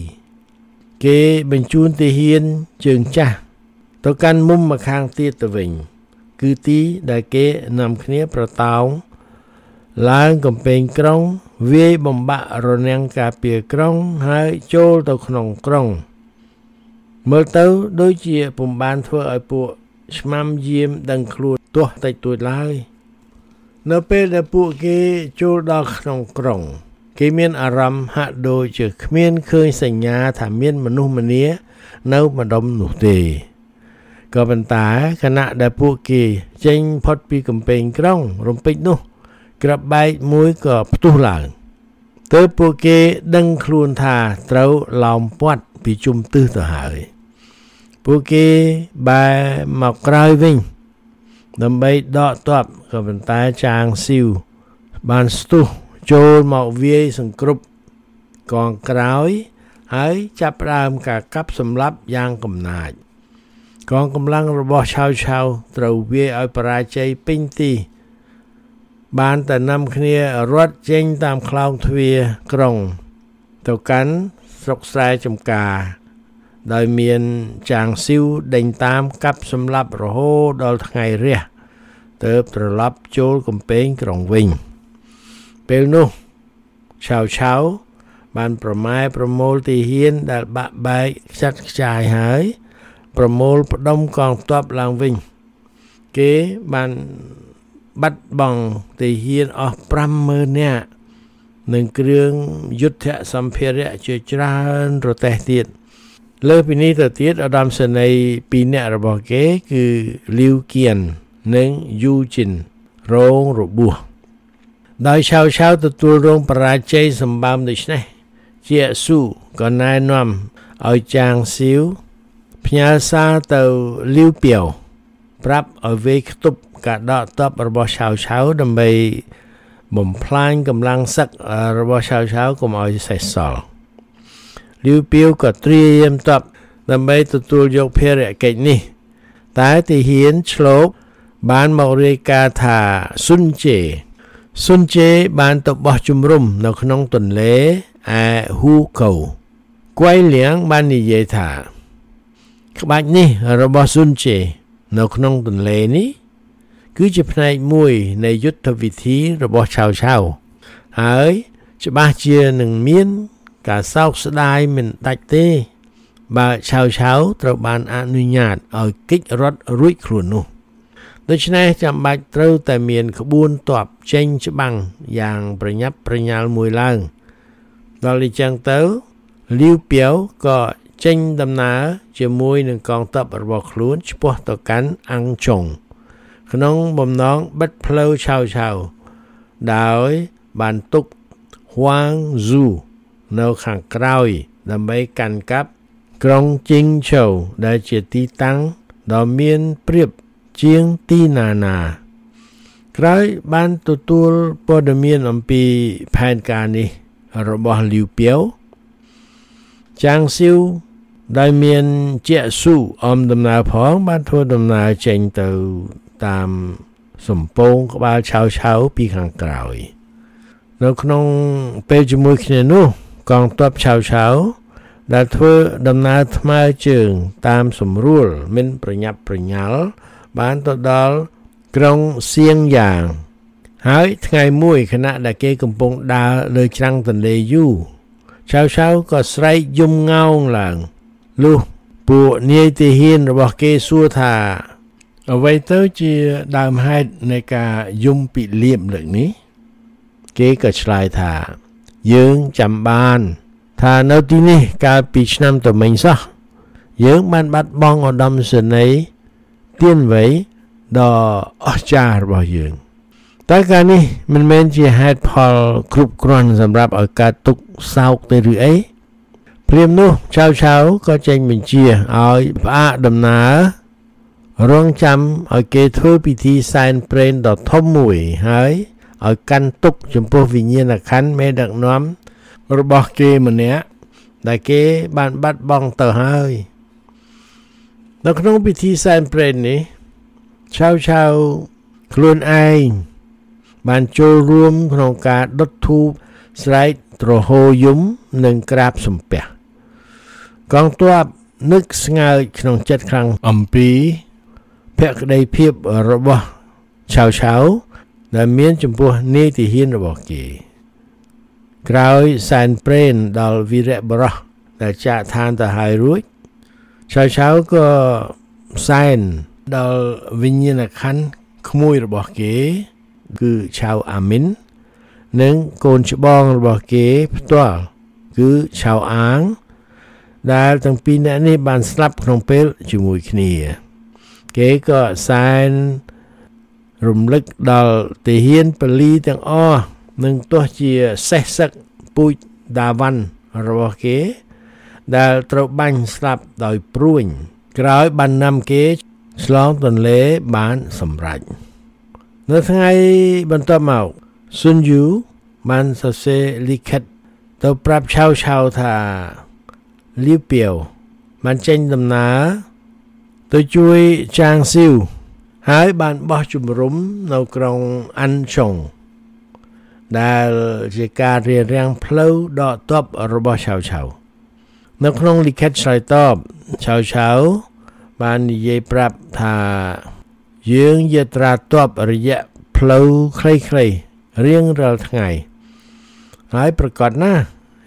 2គេបញ្ជូនទាហានជើងចាស់ទៅកាន់មុំម្ខាងទៀតទៅវិញគឺទីដែលគេនាំគ្នាប្រតោងឡើងកំពែងក្រុងវាយបំបាក់រនាំងការពារក្រុងហើយចូលទៅក្នុងក្រុងមើលទៅដូចជាពុំបានធ្វើឲ្យពួកឆ្មាំយាមដឹងខ្លួនទាស់តិចតួចឡើយនៅពេលដែលពួកគេចូលដល់ក្នុងក្រុងគេមានអារម្មណ៍ហាក់ដូចជាគ្មានឃើញសញ្ញាថាមានមនុស្សម្នានៅម្ដុំនោះទេក៏ប៉ុន្តែខណៈដែលពួកគេចេញផុតពីកំពែងក្រុងរំពេចនោះក្របបែកមួយក៏ផ្ទុះឡើងទើបពួកគេដឹងខ្លួនថាត្រូវឡោមព័ទ្ធពីជុំទិសទៅហើយពួកគេបែរមកក្រោយវិញដើម្បីដកទ័ពក៏ប៉ុន្តែចាងស៊ីវបានស្ទុះចូលមកវាយសង្គ្រប់កងក្រោយហើយចាប់ផ្ដើមការកាប់សម្លាប់យ៉ាងកំណាចកងកម្លាំងរបស់ឆៅត្រូវវាយឲ្យបរាជ័យពេញទីបានតែនាំគ្នារត់ចេញតាមខ្លោងទ្វារក្រុងទៅកាន់ស្រុកស្រែចំការដោយមានចាងស៊ីវដេញតាមកាប់សម្លាប់រហូតដល់ថ្ងៃរះទើបត្រឡប់ចូលកំពែងក្រុងវិញពេលនោះឆៅបានប្រម៉ែប្រមូលទាហានដែលបាក់បែកខ្ចាត់ខ្ចាយហើយប្រមូលផ្ដុំកងទ័ពឡើងវិញគេបានបាត់បង់ទាហានអស់ 50,000 នាក់និងគ្រឿងយុទ្ធសម្ភារៈជាច្រើនរទេះទៀតលើពីនេះទៅទៀតឧត្តមសេនីយ៍ 2 នាក់របស់គេគឺលីវគៀននិងយូជីនរងរបួសដោយឆាវទទួលរងបរាជ័យសម្បើមដូច្នេះជាស៊ូក៏ណែនាំឲ្យចាងស៊ីវផ្ញើសារទៅលីវពាវប្រាប់ឲ្យវេខ្ទប់ការដកទ័ពរបស់ឆាវដើម្បីបំផ្លាញកម្លាំងសឹករបស់ឆាវកុំឲ្យសេសសល់លីវពាវក៏ត្រៀមទ័ពដើម្បីទទួលយកភារកិច្ចនេះតែទាហានឆ្លូបបានមករាយការណ៍ថាស៊ុនជេបានទៅបោះជំរំនៅក្នុងទន្លេអាហ៊ូកូគួយលៀងបាននិយាយថាក្បាច់នេះរបស់ស៊ុនជេនៅក្នុងទន្លេនេះគឺជាផ្នែកមួយនៃយុទ្ធវិធីរបស់ឆាវហើយច្បាស់ជានឹងមានការសោកស្ដាយមិនដាច់ទេបើឆាវត្រូវបានអនុញ្ញាតឲ្យគេចរត់រួចខ្លួននោះដូច្នេះចាំបាច់ត្រូវតែមានក្បួនទ័ពចេញច្បាំងយ៉ាងប្រញាប់ប្រញាល់មួយឡើងដល់នេះចឹងទៅលីវពាវក៏ចេញដំណើរជាមួយនឹងកងទ័ពរបស់ខ្លួនឆ្ពោះទៅកាន់អាំងចុងក្នុងបំណងបិទផ្លូវឆាវដោយបានទុកហួងស៊ូនៅខាងក្រោយដើម្បីកាន់កាប់ក្រុងជីងឆូវដែលជាទីតាំងដ៏មានប្រៀបជាងទីណាក្រោយបានទទួលព័ត៌មានអំពីផែនការនេះរបស់លីវពាវចាងស៊ីវដែលមានជាស៊ូអមដំណើរផងបានធ្វើដំណើរចេញទៅតាមសំពងក្បាលឆាវពីខាងក្រោយនៅក្នុងពេលជាមួយគ្នានោះកងទ័ពឆាវដែលធ្វើដំណើរថ្មើរជើងតាមសម្រួលមិនប្រញាប់ប្រញាល់បានទៅដល់ក្រុងសៀងយ៉ាងហើយថ្ងៃមួយខណៈដែលគេកំពុងដើរលើច្រាំងទន្លេយូឆាវក៏ស្រែកយំងោងឡើងលុះពួកនាយទាហានរបស់គេសួរថាអ្វីទៅជាដើមហេតុនៃការយំពិលៀបលើកនេះគេក៏ឆ្លើយថាយើងចាំបានថានៅទីនេះកាលពីឆ្នាំតមិញសោះយើងបានបាត់បង់ឧត្តមសេនីយ៍ទៀនវ័យដ៏អស្ចារ្យរបស់យើងតែការនេះមិនមែនជាហេតុផលគ្រប់គ្រាន់សម្រាប់ឲ្យកើតទុក្ខសោកទេឬអីព្រាហ្មណ៍នោះឆាវក៏ចេញបញ្ជាឲ្យផ្អាកដំណើររងចាំឲ្យគេធ្វើពិធីសែនព្រេនដ៏ធំមួយហើយឲ្យកាន់ទុក្ខចំពោះវិញ្ញាណក្ខន្ធមេដឹកនាំរបស់គេម្នាក់ដែលគេបានបាត់បង់ទៅហើយនៅក្នុងពិធីសែនព្រេននេះឆាវខ្លួនឯងបានចូលរួមក្នុងការដុតធូបស្រែកទ្រហោយំនិងក្រាបសំពះកងទ័ពនឹកស្ងើចក្នុងចិត្តខ្លាំងអំពីភក្តីភាពរបស់ឆាវដែលមានចំពោះនាយទាហានរបស់គេក្រោយសែនព្រេនដល់វីរៈបុរសដែលចាក់ឋានទៅហើយរួចឆាវក៏សែនដល់វិញ្ញាណក្ខន្ធក្មួយរបស់គេគឺឆាវអាមីននិងកូនច្បងរបស់គេផ្ទាល់គឺឆាវអាងដែលទាំងពីរនាក់នេះបានស្លាប់ក្នុងពេលជាមួយគ្នាគេក៏សែនរំលឹកដល់ទាហានពលីទាំងអស់និងទោះជាសេះសឹកពូជដាវ៉ាន់របស់គេដែលត្រូវបាញ់ស្លាប់ដោយព្រួញក្រោយបាននាំគេឆ្លងទន្លេបានសម្រេចនៅថ្ងៃបន្ទាប់មកស៊ុនយូបានសរសេរលិខិតទៅប្រាប់ឆាវថាលីវពាវបានចេញដំណើរទៅជួយចាងស៊ីវហើយបានបោះជំរំនៅក្រុងអាន់ចុងដែលជាការរៀបរៀងផ្លូវដកទ័ពរបស់ឆាវនៅក្នុងលិខិតឆ្លើយតបឆាវបាននិយាយប្រាប់ថាយើងយាត្រាទ័ពរយៈផ្លូវខ្លីៗរៀងរាល់ថ្ងៃហើយប្រកាសណា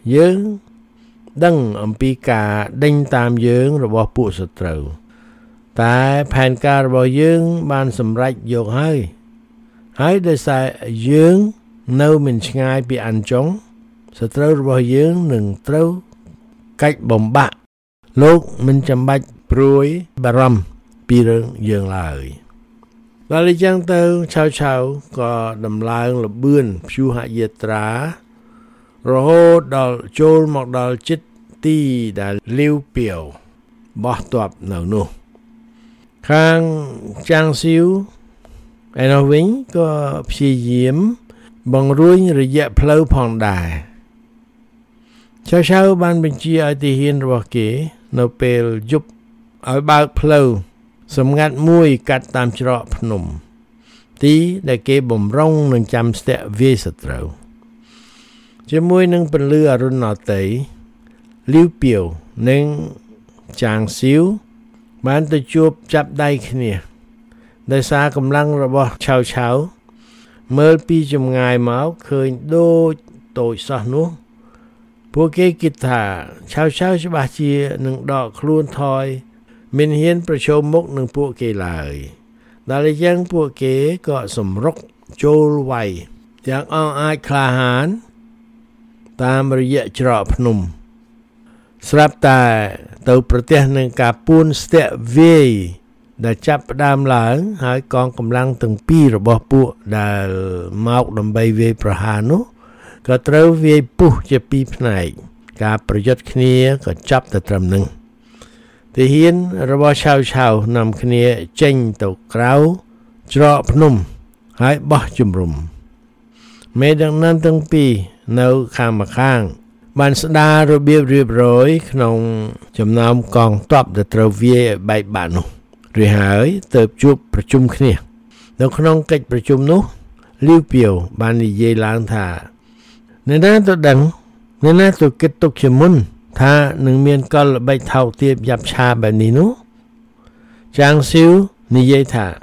យើងដឹងអំពីការដេញតាមយើងរបស់ពួកសត្រូវតែផែនការរបស់យើងបានសម្រេចយកហើយដោយសារយើងនៅមិនឆ្ងាយពីអានចុងសត្រូវរបស់យើងនឹងត្រូវកាច់បំបាក់លោកមិនចាំបាច់ព្រួយបារម្ភពីរឿងយើងឡើយដល់អញ្ចឹងទៅឆៅក៏ដំឡើងលបឿនព្យុហយាត្រារហូតដល់ចូលមកដល់ជិតទីដែលលាវពាវបោះទ័ពនៅនោះខាងចាងស៊ីវឯនោះវិញក៏ព្យាយាមបង្រួញរយៈផ្លូវផងដែរឆៅបានបញ្ជាឲ្យទាហានរបស់គេនៅពេលយប់ឲ្យបើកផ្លូវសម្ងាត់មួយកាត់តាមច្រកភ្នំទីដែលគេបំរុងនឹងចាំស្ទាក់វាយសត្រូវជាមួយនឹងពន្លឺអរុណោទ័យលីវពាវនិងចាងស៊ីវបានទៅជួបចាប់ដៃគ្នាដោយសារកម្លាំងរបស់ឆៅមើលពីចម្ងាយមកឃើញដូចតូចសោះនោះពួកគេគិតថាឆៅច្បាស់ជានឹងដកខ្លួនថយមិនហ៊ានប្រឈមមុខនឹងពួកគេឡើយដល់អញ្ចឹងពួកគេក៏សម្រុកចូលវាយយ៉ាងអង់អាចក្លាហានតាមរយៈច្រកភ្នំស្រាប់តែទៅប្រទះនឹងការពួនស្ទាក់វាយដែលចាប់ផ្ដើមឡើងហើយកងកម្លាំងទាំងពីររបស់ពួកដែលមកដើម្បីវាយប្រហារនោះក៏ត្រូវវាយពុះជាពីរផ្នែកការប្រយុទ្ធគ្នាក៏ចាប់ទៅត្រឹមនឹងទាហានរបស់ឆៅនាំគ្នាចេញទៅក្រៅច្រកភ្នំហើយបោះជំរុំមេដឹកនាំទាំងពីរនៅខាងម្ខាងបានស្ដាររបៀបរៀបរយក្នុងចំណោមកងទ័ពដែលត្រូវវាយបែកបាក់នោះរួចហើយទៅជួបប្រជុំគ្នានៅក្នុងកិច្ចប្រជុំនោះលីវពាវបាននិយាយឡើងថាអ្នកណាទៅដឹងអ្នកណាទៅគិតទុកជាមុនថានឹងមានកលល្បិចថោកទាបយ៉ាប់ឆាបែបនេះនោះចាងស៊ីវនិយាយថា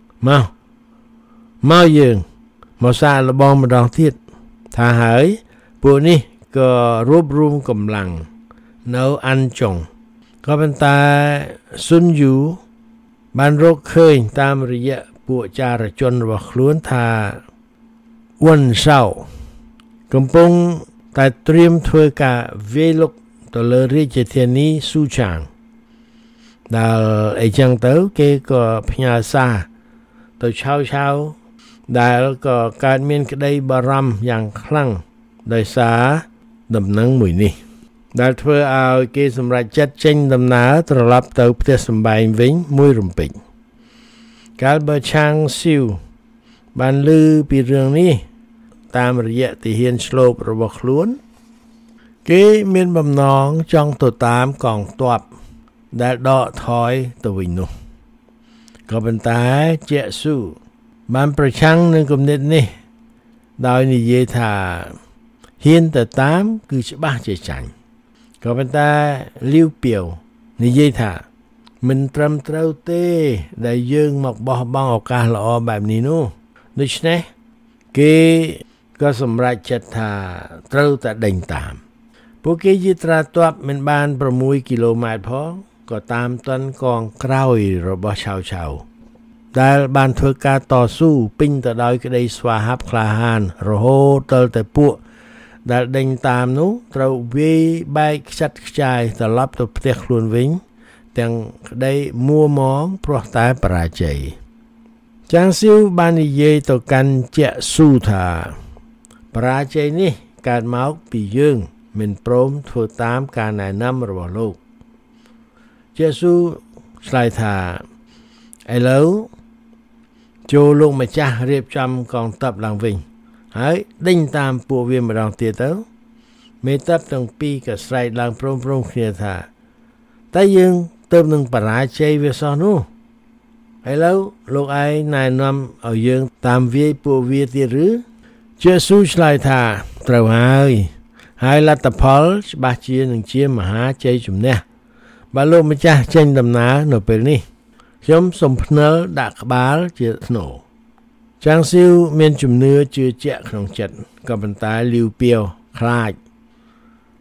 មកយើងមកសាកល្បងម្ដងទៀតថាហើយពួកនេះក៏រួបរวมកម្លាំងនៅអានចុងក៏ប៉ុន្តែស៊ុនយូបានរកឃើញតាមរយៈពួកចារជនរបស់ខ្លួនថាវ៉ុនសៅកំពុងតែត្រៀមធ្វើការវាយលុកទៅលើរាជធានីស៊ូចាងដែលអីចឹងទៅគេក៏ផ្ញើសារទៅឆៅដែលក៏កើតមានក្តីបារម្ភយ៉ាងខ្លាំងដោយសារដំណឹងមួយនេះដែលធ្វើឲ្យគេសម្រេចចិត្តចេញដំណើរត្រឡប់ទៅផ្ទះសម្បែងវិញមួយរំពេចកាលបើឆាងស៊ីវបានឮពីរឿងនេះតាមរយៈទាហានឆ្លូបរបស់ខ្លួនគេមានបំណងចង់ទៅតាមកងទ័ពដែលដកថយទៅវិញនោះក៏ប៉ុន្តែជាស៊ូបានប្រឆាំងនឹងគំនិតនេះដោយនិយាយថាហ៊ានទៅតាមគឺច្បាស់ជាចាញ់ក៏ប៉ុន្តែលីវពាវនិយាយថាមិនត្រឹមត្រូវទេដែលយើងមកបោះបង់ឱកាសល្អបែបនេះនោះដូច្នេះគេក៏សម្រេចចិត្តថាត្រូវតែដេញតាមពួកគេយាត្រាទ័ពមិនបាន6គីឡូម៉ែត្រផងក៏តាមទាន់កងក្រោយរបស់ឆៅដែលបានធ្វើការតស៊ូពេញទៅដោយក្តីស្វាហាប់ក្លាហានរហូតដល់តែពួកដែលដេញតាមនោះត្រូវវាយបែកខ្ចាត់ខ្ចាយត្រឡប់ទៅផ្ទះខ្លួនវិញទាំងក្តីមួម៉ងព្រោះតែបរាជ័យចាងស៊ីវបាននិយាយទៅកាន់ជាស៊ូថាបរាជ័យនេះកើតមកពីយើងមិនព្រមធ្វើតាមការណែនាំរបស់លោកជាស៊ូឆ្លើយថាឥឡូវចូលលោកម្ចាស់រៀបចំកងទ័ពឡើងវិញហើយដេញតាមពួកវាម្ដងទៀតទៅមេទ័ពទាំងពីរក៏ស្រែកឡើងព្រមគ្នាថាតែយើងទៅនឹងបរាជ័យវាសោះនោះឥឡូវលោកឯងណែនាំឲ្យយើងតាមវាយពួកវាទៀតឬជាស៊ូឆ្លើយថាត្រូវហើយលទ្ធផលច្បាស់ជានឹងជាមហាជ័យជំនះបើលោកម្ចាស់ចេញដំណើរនៅពេលនេះខ្ញុំសូមភ្នាល់ដាក់ក្បាលជាធ្នូចាងស៊ីវមានជំនឿជឿជាក់ក្នុងចិត្តក៏ប៉ុន្តែលីវពាវខ្លាច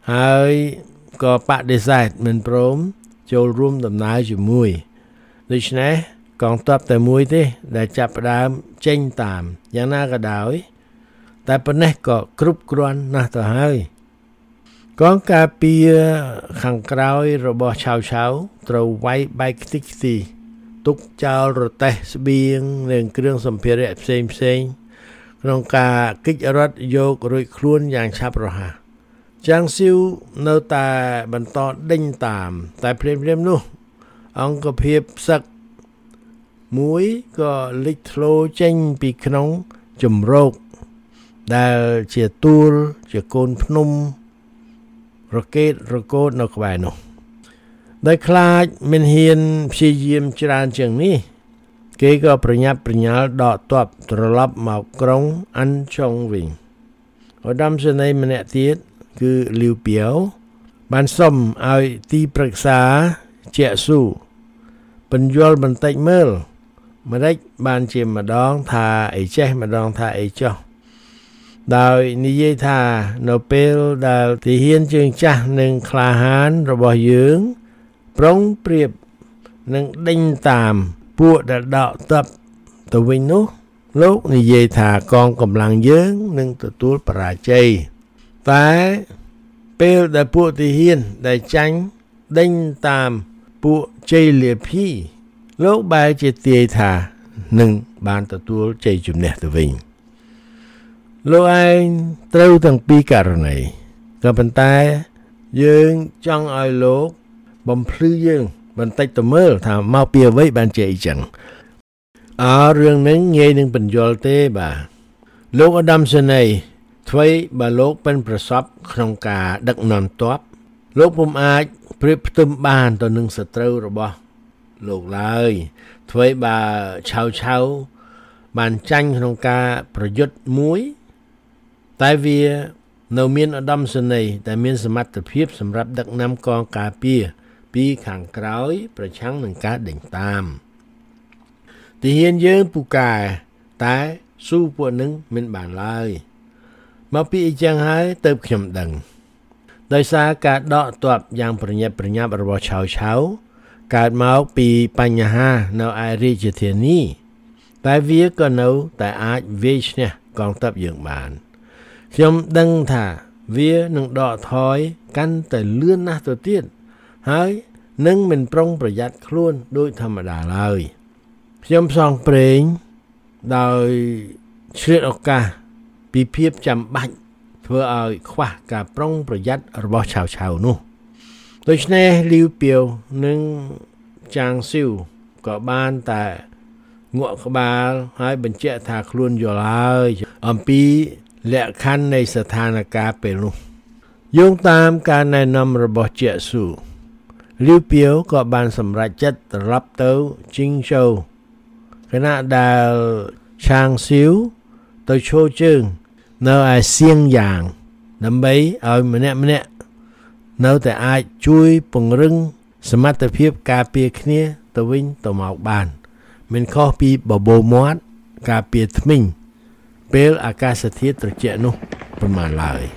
ហើយក៏បដិសេធមិនព្រមចូលរួមដំណើរជាមួយដូច្នេះកងទ័ពតែមួយទេដែលចាប់ផ្ដើមចេញតាមយ៉ាងណាក៏ដោយតែប៉ុណ្ណេះក៏គ្រប់គ្រាន់ណាស់ទៅហើយកងការពារខាងក្រោយរបស់ឆៅត្រូវវាយបែកខ្ទេចខ្ទីទុកចោលរទេះស្បៀងនិងគ្រឿងសម្ភារៈផ្សេងក្នុងការគេចរត់យករួចខ្លួនយ៉ាងឆាប់រហ័សចាងស៊ីវនៅតែបន្តដេញតាមតែភ្លាមនោះអង្គភាពសឹកមួយក៏លេចធ្លោចេញពីក្នុងជំរកដែលជាទួលជាកូនភ្នំរកេតរកូតនៅក្បែរនោះដោយខ្លាចមិនហ៊ានព្យាយាមច្រើនជាងនេះគេក៏ប្រញាប់ប្រញាល់ដកទ័ពត្រឡប់មកក្រុងអាន់ចុងវិញឧត្តមសេនីយ៍ម្នាក់ទៀតគឺលីវពីវបានសុំឲ្យទីប្រឹក្សាជាស៊ូបញ្យល់បន្តិចមើលម្ដេចបានជាម្ដងថាអីចេះម្ដងថាអីចោះដោយនិយាយថានៅពេលដែលទាហានជើងចាស់និងក្លាហានរបស់យើងប្រុងប្រៀបនឹងដេញតាមពួកដែលដកទ័ពទៅវិញនោះលោកនិយាយថាកងកម្លាំងយើងនឹងទទួលបរាជ័យតែពេលដែលពួកទាហានដែលចាញ់ដេញតាមពួកជ័យលាភីលោកបែរជាទាយថានឹងបានទទួលជ័យជំនះទៅវិញលោកឯងត្រូវទាំងពីរករណីក៏ប៉ុន្តែយើងចង់ឲ្យលោកបំភ្លឺយើងបន្តិចទៅមើលថាមកពីអ្វីបានជាអីចឹងរឿងនេះងាយនឹងបញ្យល់ទេបាទលោកឧត្តមសេនីយ៍អ្វីបើលោកเป็นប្រសពក្នុងការដឹកនាំទ័ពលោកពុំអាចប្រៀបផ្ទឹមបានទៅនឹងសត្រូវរបស់លោកឡើយអ្វីបើឆៅបានចាញ់ក្នុងការប្រយុទ្ធមួយតែវានៅមានឧត្តមសេនីយ៍ដែលមានសមត្ថភាពសម្រាប់ដឹកនាំកងការពារពីខាងក្រោយប្រឆាំងនឹងការដេញតាមទាហានយើងពូកែតែស៊ូពួកនឹងមិនបានឡើយមកពីអីចឹងហើយទៅខ្ញុំដឹងដោយសារការដកទ័ពយ៉ាងប្រញាប់ប្រញាប់របស់ឆៅកើតមកពីបញ្ហានៅឯរាជធានីតែវាក៏នៅតែអាចវាយឈ្នះកងទ័ពយើងបានខ្ញុំដឹងថាវានឹងដកថយកាន់តែលឿនណាស់ទៅទៀតហើយនឹងមិនប្រុងប្រយ័ត្នខ្លួនដូចធម្មតាឡើយខ្ញុំផ្សងព្រេងដោយឆ្លៀតឱកាសពីភាពចាំបាច់ធ្វើឲ្យខ្វះការប្រុងប្រយ័ត្នរបស់ឆៅនោះដូច្នេះលីវពីវនិងចាងស៊ីវក៏បានតែងក់ក្បាលហើយបញ្ជាក់ថាខ្លួនយល់ហើយអំពីលក្ខខណ្ឌនៃស្ថានភាពពេលនោះយោងតាមការណែនាំរបស់ជាស៊ូលីវពីវក៏បានសម្រេចចិត្តត្រឡប់ទៅជីងជូខណៈដែលឆាងស៊ីវទៅឈរជើងនៅឯសៀងយ៉ាងដើម្បីឲ្យម្នាក់នៅតែអាចជួយពង្រឹងសមត្ថភាពការពារគ្នាទៅវិញទៅមកបានមិនខុសពីបបោមាត់ការពារធ្មេញពេលអាកាសធាតុត្រជាក់នោះប្រមាណឡើយ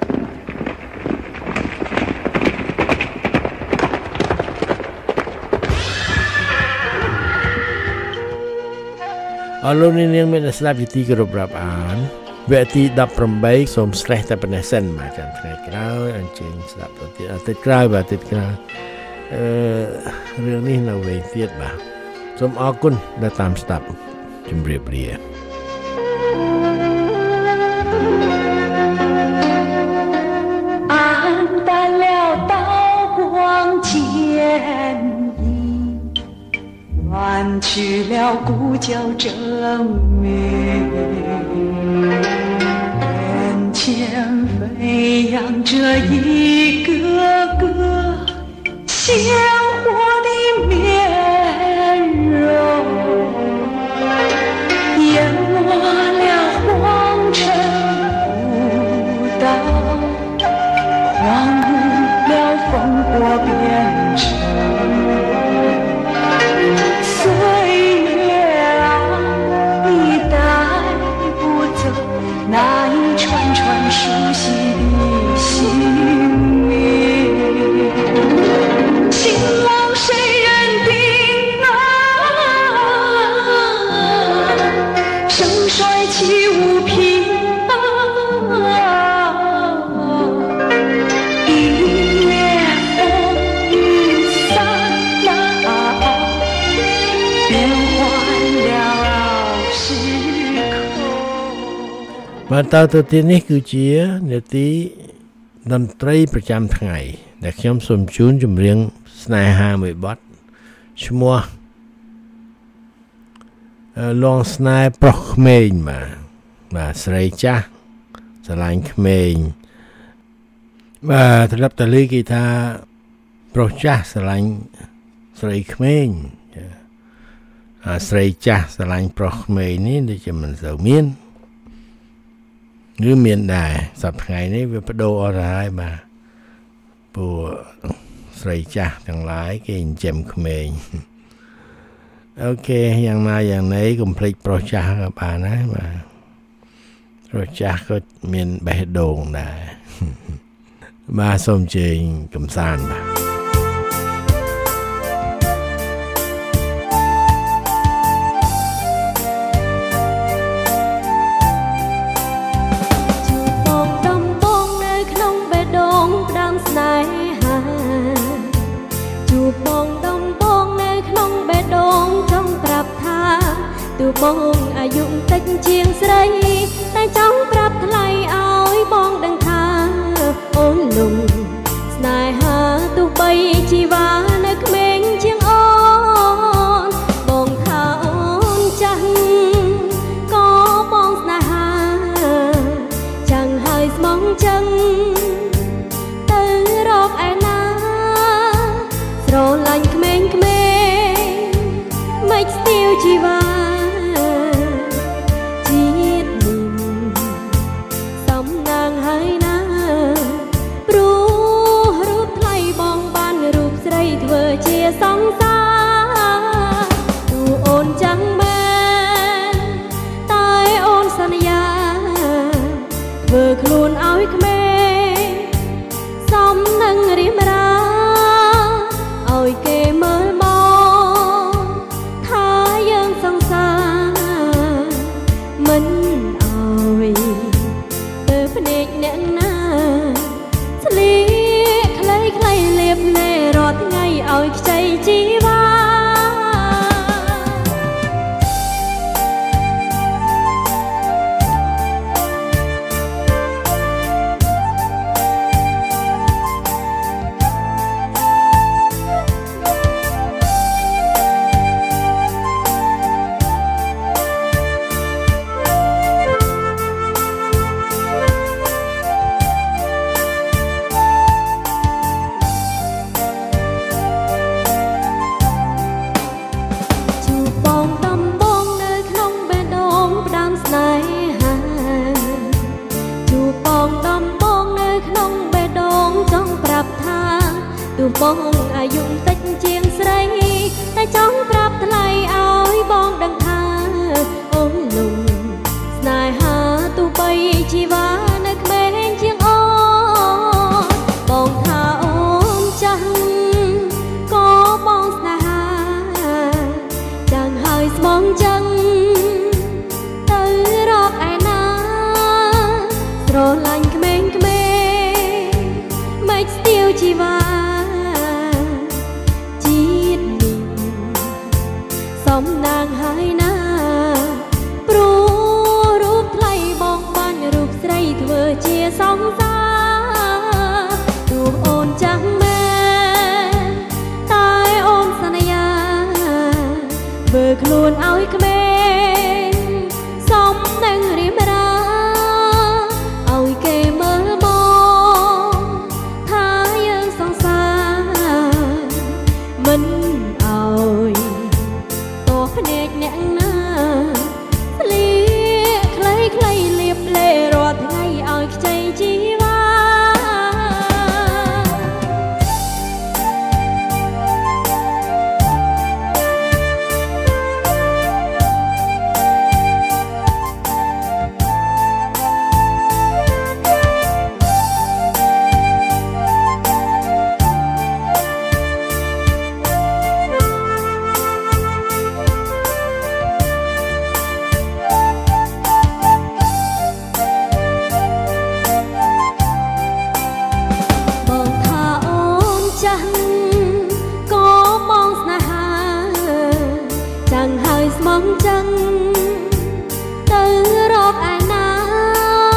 អរលោកនាងមានស្ដាប់ជាទីគោរពរាប់អានវគ្គទី18សូមស្រេះតែប៉ុណ្ណេះសិនបាទចាំថ្ងៃក្រោយអញ្ជើញស្ដាប់ទៅទៀតអាទិត្យក្រោយបាទអាទិត្យក្រោយរឿងនេះនៅវែងទៀតបាទសូមអរគុណដែលតាមស្ដាប់ជម្រាបលា换去了故旧真美，眼前飞扬着一个个鲜活的面容，淹没了黄尘不到，荒芜了烽火边城。那一串串熟悉的心。 បន្តទៅទៀតនេះគឺជានាទីតន្ត្រីប្រចាំថ្ងៃដែលខ្ញុំសូមជូនចម្រៀងស្នេហាមួយបទឈ្មោះលងស្នេហ៍ប្រុសក្មេងបាទស្រីចាស់ស្រឡាញ់ក្មេងបាទត្រឡប់ទៅលើគេថាប្រុសចាស់ស្រឡាញ់ស្រីក្មេងស្រីចាស់ស្រឡាញ់ប្រុសក្មេងនេះដូចជាមិនសូវមានឬមានដែរសប្តាហ៍ថ្ងៃនេះវាបដូរអស់ហើយបាទពួកស្រីចាស់ទាំងឡាយគេចិញ្ចឹមក្មេងអូខេយ៉ាងណាយ៉ាងណីកុំភ្លេចប្រុសចាស់ក៏បានដែរបាទប្រុសចាស់ក៏មានបេះដូងដែរបាទសូមជើញកំសាន្តបាទបងអាយុតិចជាងស្រីតែចង់ប្រាប់ថ្លៃឲ្យបងដឹងថាអូនលំស្នេហាទោះបីជីវ៉ានៅក្មេងជាងអូនបងថាអូនចាស់ក៏បងស្នេហាចាំងហើយស្មងចឹងទៅរកឯណាស្រឡាញ់ក្មេងមិនស្ទាវជីវ៉ាសង្សារទូអូនចាំងមែនតែអូនសន្យាធ្វើខ្លួនឲ្យក្មេងសំនឹងរៀបរាឲ្យគេមើលមកថាយើងសង្សារមិនឲ្យទៅភ្នែកអ្នកណាស្លៀកខ្លីៗលាបលេរាល់ថ្ងៃឲ្យខ្ចីជីវ៉ាបងអាយុតិចជាងស្រីតែចង់ប្រាប់ថ្លៃឲ្យបងដឹងថាអូនលំស្នេហាទោះបីជីវ៉ានៅក្មេងជាងអូនបងថាអូនចាស់ក៏បងស្នេហាចាំងហើយស្មងចឹងទៅរកឯណាស្រឡាញ់ក្មេងមិនស្ទាវជីវ៉ាសំណាងហើយណាព្រោះរូបថ្លៃបងបាញ់រូបស្រីធ្វើជាសង្សារទូអូនចាំងមែនតែអូនសន្យាធ្វើខ្លួនឲ្យក្មេងសំនឹងរៀបរាឲ្យគេមើលមកថាយើងសង្សារមិនឲ្យភ្នែកអ្នកណាស្លៀកខ្លីៗលាបលេរាល់ថ្ងៃឲ្យខ្ចីជីវ៉ាស្មងចឹងទៅរកឯណា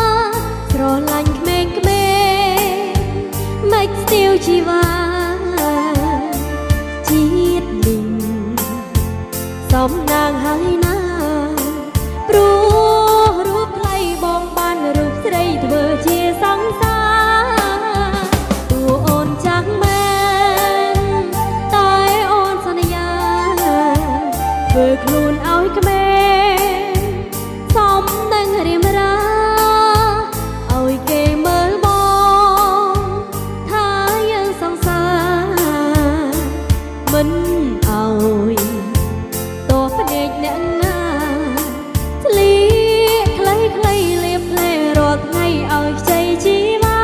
សំណាងហើយណាព្រោះរូបថ្លៃបងបានរូបស្រីធ្វើជាសង្សារតួអូនចាំងមែនតែអូនសន្យាធ្វើខ្លួនឲ្យក្មេងសំនឹងរៀមរាឲ្យគេមើលបងថាយើងសង្សារមិនឲ្យតបភ្នែកអ្នកណាឆ្លៀកខ្លីខ្លីលៀបភ្លែរាល់ថ្ងៃឲ្យខ្ចីជីវ៉ា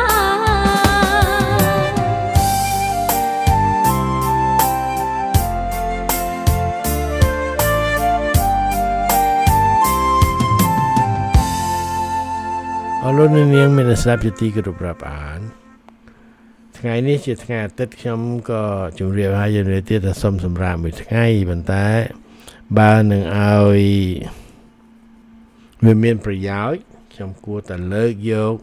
អរលោកនាងមានស្ដាប់ជាទីគោរពរាប់អានថ្ងៃនេះជាថ្ងៃអាទិត្យខ្ញុំក៏ជម្រាបឲ្យយើងទៀតថាសូមសម្រាប់មួយថ្ងៃប៉ុន្តែបើនឹងឲ្យវាមានប្រយោជន៍ខ្ញុំគួរតែលើកយក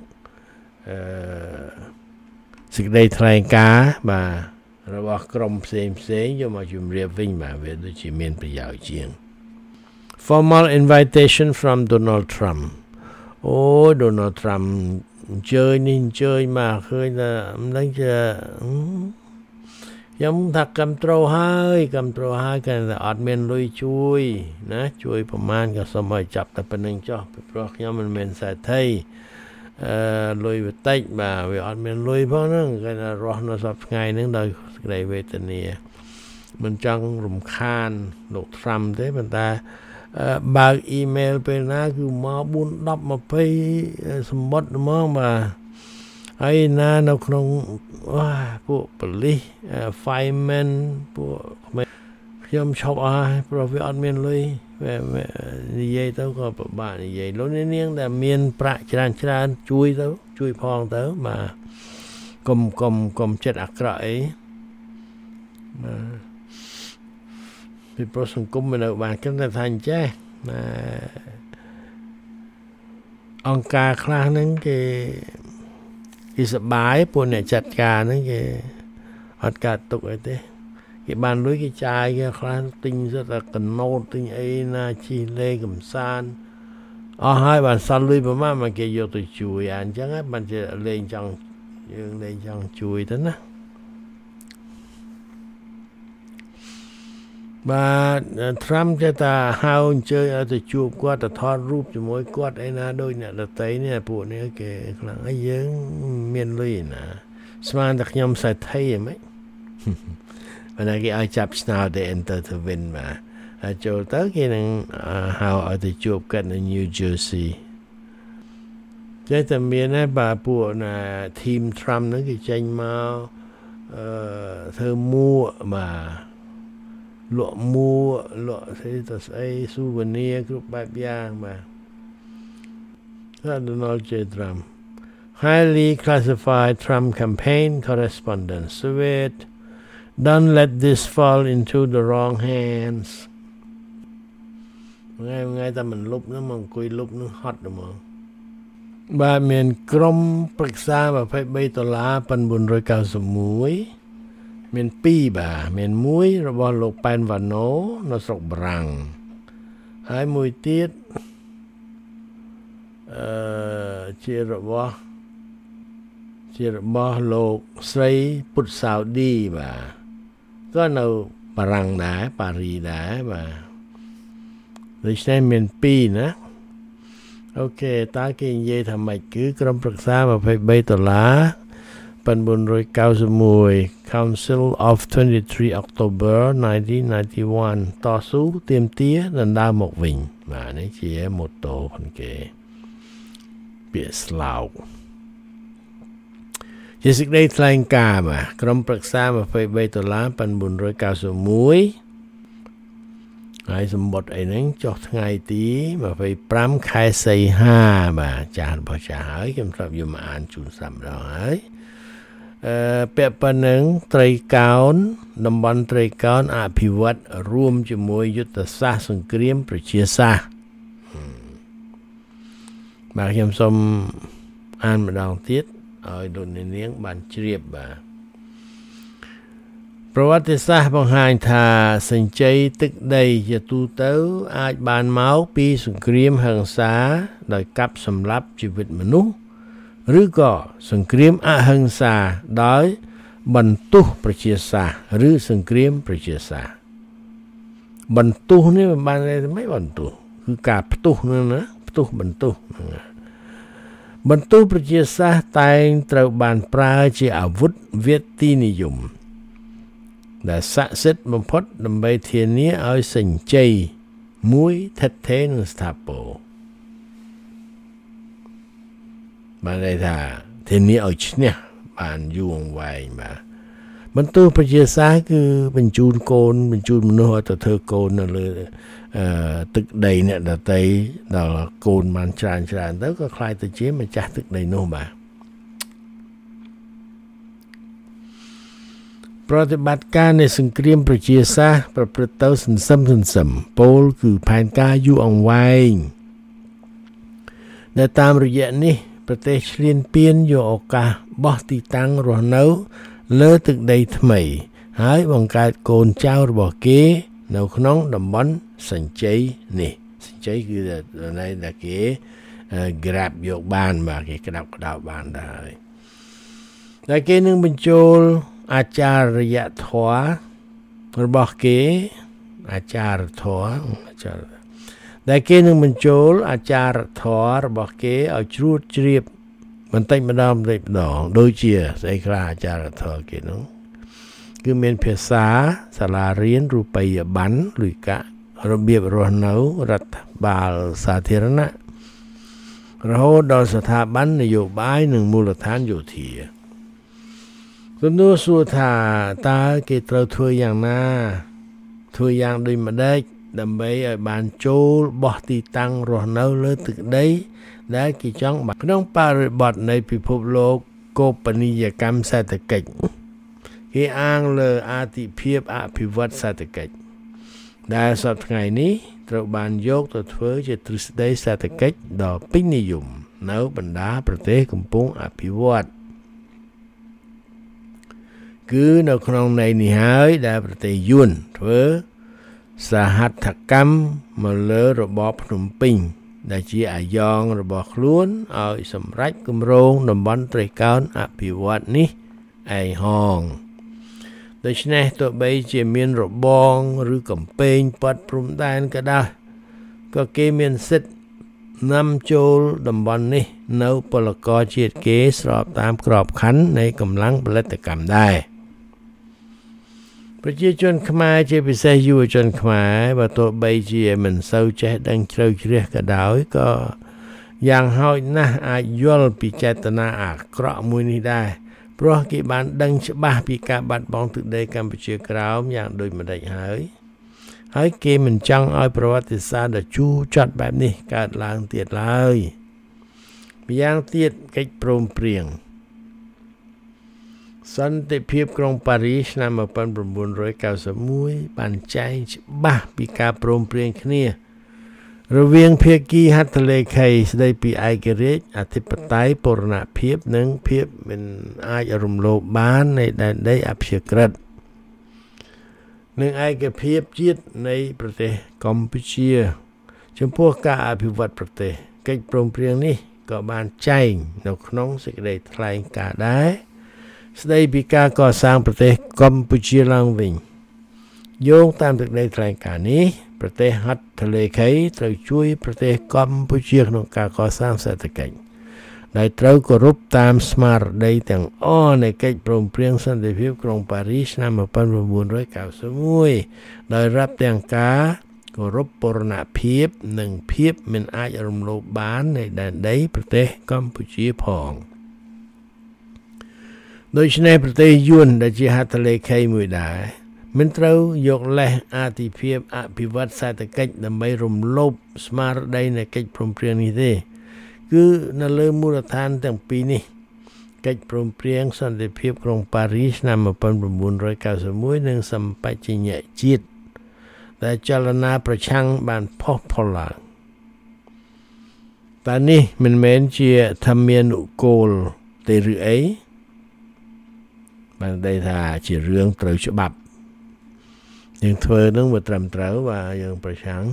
សេចក្តីថ្លែងការណ៍បាទរបស់ក្រុមផ្សេងយកមកជម្រាបវិញបាទវាដូចជាមានប្រយោជន៍ជាង Formal invitation from Donald Trump អូ Donald Trump អញ្ជើញនេះអញ្ជើញមកឃើញថាមិនដឹងជាខ្ញុំថាគ្រប់ត្រូលហើយគេអត់មានលុយជួយណាជួយប្រមាណក៏សូមឲ្យចាប់តែប៉ុណ្្នឹងចុះពីព្រោះខ្ញុំមិនមែនសេដ្ឋីលុយវាតិចបាទវាអត់មានលុយផងហ្នឹងគេថារស់នៅសពថ្ងៃហ្នឹងដោយសេចក្តីវេទនាមិនចង់រំខានលោក Trump ទេប៉ុន្តែបើកអ៊ីមែលពេលណាគឺមក4 10 20សម្បត្តិហ្មងបាទហើយណានៅក្នុងពួកប៉ូលីស fireman ពួកខ្ញុំឈប់អស់ហើយព្រោះវាអត់មានលុយនិយាយទៅក៏ពិបាកនិយាយលោកនាងដែលមានប្រាក់ច្រើនជួយផងទៅបាទកុំចិត្តអាក្រក់អីបាទពីព្រោះសង្គមមិននៅបានគិតថាអញ្ចេះអង្គការខ្លះហ្នឹងគេសប្បាយពួកអ្នកចាត់ការហ្នឹងគេអត់កើតទុកអីទេគេបានលុយគេចាយគេខ្លះទិញសិតតែកណូតទិញអីណាជិះលេងកំសាន្តអស់ហើយបានសល់លុយប្រមាណមកគេយកទៅជួយអញ្ចឹងហើយបានជាយើងលេងចង់ជួយទៅណាបាទ Trump ចេះតែហៅអញ្ជើញឲ្យទៅជួបគាត់ទៅថតរូបជាមួយគាត់អីណាដូចអ្នកដទៃនេះពួកនេះគេខ្លាំងហើយយើងមានលុយណាស្មានតែខ្ញុំសេដ្ឋីហ្មងបើណាគេឲ្យចាប់ស្នោទៅ enter ទៅវិញបាទហើយចូលទៅគេនឹងហៅឲ្យទៅជួបគាត់នៅ New Jersey ចេះតែមានហើយបាទពួកណា team Trump ហ្នឹងគេចេញមកធ្វើមួបាទលក់មួលក់ស្អី souvenir គ្រប់បែបយ៉ាងបាទ Donald J. Trump highly classified Trump campaign correspondence Soviet don't let this fall into the wrong hands ថ្ងៃតែមិនលុបហ្នឹងមកអង្គុយលុបហ្នឹងហត់ហ្មងបាទមានក្រុមប្រឹក្សា$23,991មាន2បាទមានមួយរបស់លោកប៉ែនវ៉ាណូនៅស្រុកបារាំងហើយមួយទៀតជារបស់លោកស្រីពុទ្ធសាវឌីបាទក៏នៅបារាំងដែរប៉ារីដែរបាទដូច្នេះមាន2ណាអូខេតើគេនិយាយថាម៉េចគឺក្រុមប្រឹក្សា$23,991 Council of 23 October 1991 តស៊ូទាមទារដណ្ដើមមកវិញបាទនេះជាម៉ូតូផងគេពាក្យស្លោកជាសេចក្តីថ្លែងការណ៍បាទក្រុមប្រឹក្សា$23,991ហើយសម្បត្តិអីហ្នឹងចុះថ្ងៃទី25ខែសីហាបាទចាស់របស់ចាស់ហើយខ្ញុំស្រាប់យកមកអានជូនស្រាប់ម្ដងហើយពាក់ប៉ុណ្្នឹងត្រីកោណតំបន់ត្រីកោណអភិវឌ្ឍរួមជាមួយយុទ្ធសាស្ត្រសង្គ្រាមប្រជាសាស្ត្របាទខ្ញុំសូមអានម្ដងទៀតឲ្យលោកនាងបានជ្រាបបាទប្រវត្តិសាស្ត្របង្ហាញថាសញ្ជ័យទឹកដីជាទូទៅអាចបានមកពីសង្គ្រាមហិង្សាដោយកាប់សម្លាប់ជីវិតមនុស្សឬក៏សង្គ្រាមអហិង្សាដោយបន្ទុះប្រជាសាស្ត្រឬសង្គ្រាមប្រជាសាស្ត្របន្ទុះនេះមិនបានមិនបន្ទុះគឺការផ្ទុះហ្នឹងណាផ្ទុះបន្ទុះបន្ទុះប្រជាសាស្ត្រតែងត្រូវបានប្រើជាអាវុធវាទីនិយមដែលស័ក្តិសិទ្ធិបំផុតដើម្បីធានាឲ្យសញ្ជ័យមួយថិតថេរនិងស្ថាពរបានន័យថាធានាឲ្យឈ្នះបានយូរអង្វែងបាទបន្ទុះប្រជាសាស្ត្រគឺបញ្ជូនកូនបញ្ជូនមនុស្សឲ្យទៅធ្វើកូននៅលើទឹកដីអ្នកដតីដល់កូនបានច្រើនទៅក៏ខ្លាយទៅជាម្ចាស់ទឹកដីនោះបាទប្រតិបត្តិការនៃសង្គ្រាមប្រជាសាស្ត្រប្រព្រឹត្តទៅសន្សឹមពោលគឺផែនការយូរអង្វែងដែលតាមរយៈនេះប្រទេសឈ្លានពានយកឱកាសបោះទីតាំងរស់នៅលើទឹកដីថ្មីហើយបង្កើតកូនចៅរបស់គេនៅក្នុងតំបន់សញ្ជ័យនេះសញ្ជ័យគឺណែដែលគេ grab យកបានបាទគេក្តាប់ក្តោបបានដែរតែគេនឹងបញ្ចូលអាចារ្យធម៌របស់គេអាចារ្យធម៌ដែលគេនឹងបញ្ចូលអាចារ្យធម៌របស់គេឲ្យជ្រួតជ្រាបបន្តិចម្ដងដូចជាស្អីខ្លះអាចារ្យធម៌គេនោះគឺមានភាសាសាលារៀនរូបិយប័ណ្ណលុយកាក់របៀបរស់នៅរដ្ឋបាលសាធារណៈរហូតដល់ស្ថាប័ននយោបាយនិងមូលដ្ឋានយោធាសំណួរសួរថាតើគេត្រូវធ្វើយ៉ាងណាធ្វើយ៉ាងដូចម្ដេចដើម្បីឲ្យបានចូលបោះទីតាំងរស់នៅលើទឹកដីដែលគេចង់បានក្នុងបរិបទនៃពិភពលោកកូបនីយកម្មសេដ្ឋកិច្ចគេអាងលើអាទិភាពអភិវឌ្ឍសេដ្ឋកិច្ចដែលសប្តាហ៍ថ្ងៃនេះត្រូវបានយកទៅធ្វើជាទ្រឹស្ដីសេដ្ឋកិច្ចដ៏ពេញនិយមនៅបណ្ដាប្រទេសកំពុងអភិវឌ្ឍគឺនៅក្នុងន័យនេះហើយដែលប្រទេសយួនធ្វើសហត្ថកម្មមកលើរបបភ្នំពេញដែលជាអាយ៉ងរបស់ខ្លួនឲ្យសម្រេចគម្រោងតំបន់ត្រីកោណអភិវឌ្ឍនេះឯងហងដូច្នេះទោះបីជាមានរបងឬកំពែងប៉ាត់ព្រំដែនក៏ដោយក៏គេមានសិទ្ធិនាំចូលតំបន់នេះនៅពលករជាតិគេស្របតាមក្របខ័ណ្ឌនៃកម្លាំងផលិតកម្មដែរប្រជាជនខ្មែរជាពិសេសយុវជនខ្មែរបើទោះបីជាមិនសូវចេះដឹងជ្រៅជ្រះក៏ដោយក៏យ៉ាងហោចណាស់អាចយល់ពីចេតនាអាក្រក់មួយនេះដែរព្រោះគេបានដឹងច្បាស់ពីការបាត់បង់ទឹកដីកម្ពុជាក្រោមយ៉ាងដូចម្តេចហើយគេមិនចង់ឲ្យប្រវត្តិសាស្ត្រដ៏ជូរចត់បែបនេះកើតឡើងទៀតឡើយម្យ៉ាងទៀតកិច្ចព្រមព្រៀងសន្តិភាពក្រុងប៉ារីសឆ្នាំ1991បានចែងច្បាស់ពីការព្រមព្រៀងគ្នារវាងភាគីហត្ថលេខីស្ដីពីឯករាជ្យអធិបតេយ្យបូរណភាពនិងភាពមិនអាចរំលោភបាននៃដែនដីអព្យាក្រឹតនិងឯកភាពជាតិនៃប្រទេសកម្ពុជាចំពោះការអភិវឌ្ឍប្រទេសកិច្ចព្រមព្រៀងនេះក៏បានចែងនៅក្នុងសេចក្តីថ្លែងការណ៍ដែរស្ដីពីការកសាងប្រទេសកម្ពុជាឡើងវិញយោងតាមសេចក្តីថ្លែងការណ៍នេះប្រទេសហត្ថលេខីត្រូវជួយប្រទេសកម្ពុជាក្នុងការកសាងសេដ្ឋកិច្ចដែលត្រូវគោរពតាមស្មារតីទាំងអស់នៃកិច្ចព្រមព្រៀងសន្តិភាពក្រុងប៉ារីសឆ្នាំ1991ដោយរាប់ទាំងការគោរពបូរណភាពនិងភាពមិនអាចរំលោភបាននៃដែនដីប្រទេសកម្ពុជាផងដូច្នេះប្រទេសយួនដែលជាហត្ថលេខីមួយដែរមិនត្រូវយកលេសអាទិភាពអភិវឌ្ឍសេដ្ឋកិច្ចដើម្បីរំលោភស្មារតីនៃកិច្ចព្រមព្រៀងនេះទេគឺនៅលើមូលដ្ឋានទាំងពីរនេះកិច្ចព្រមព្រៀងសន្តិភាពក្រុងប៉ារីសឆ្នាំ1991និងសម្បជញ្ញជាតិដែលចលនាប្រឆាំងបានផុសផុលឡើងតែនេះមិនមែនជាធម្មានុគោលទេឬអីបានន័យថាជារឿងត្រូវច្បាប់យើងធ្វើនឹងវាត្រឹមត្រូវvàយើងប្រឆាំង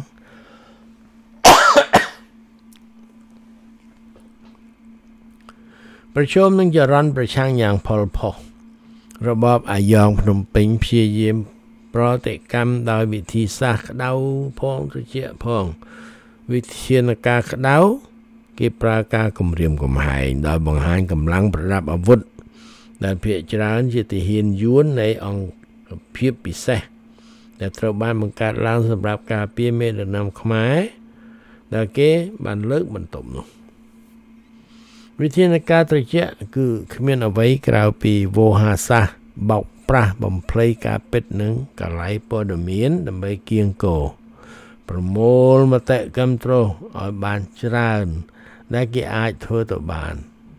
ប្រជុំនឹងចរន្តប្រឆាំងយ៉ាងផលផុសរបបអាយ៉ងភ្នំពេញព្យាយាមប្រតិកម្មដោយវិធីសាស្ត្រក្តៅផងត្រជាក់ផងវិធានការក្តៅគេប្រើការគំរាមកំហែងដោយបង្ហាញកម្លាំងប្រដាប់អាវុធដែលភាគច្រើនជាទាហានយួននៃអង្គភាពពិសេសដែលត្រូវបានបង្កើតឡើងសម្រាប់ការពារមេដឹកនាំខ្មែរដែលគេបានលើកបន្ទប់នោះវិធានការត្រជាក់គឺគ្មានអ្វីក្រៅពីវោហារសាស្ត្របោកប្រាស់បំភ្លៃការពិតនឹងកលៃព័ត៌មានដើម្បីគៀងគរប្រមូលមតិគាំទ្រឲ្យបានច្រើនដែលគេអាចធ្វើទៅបាន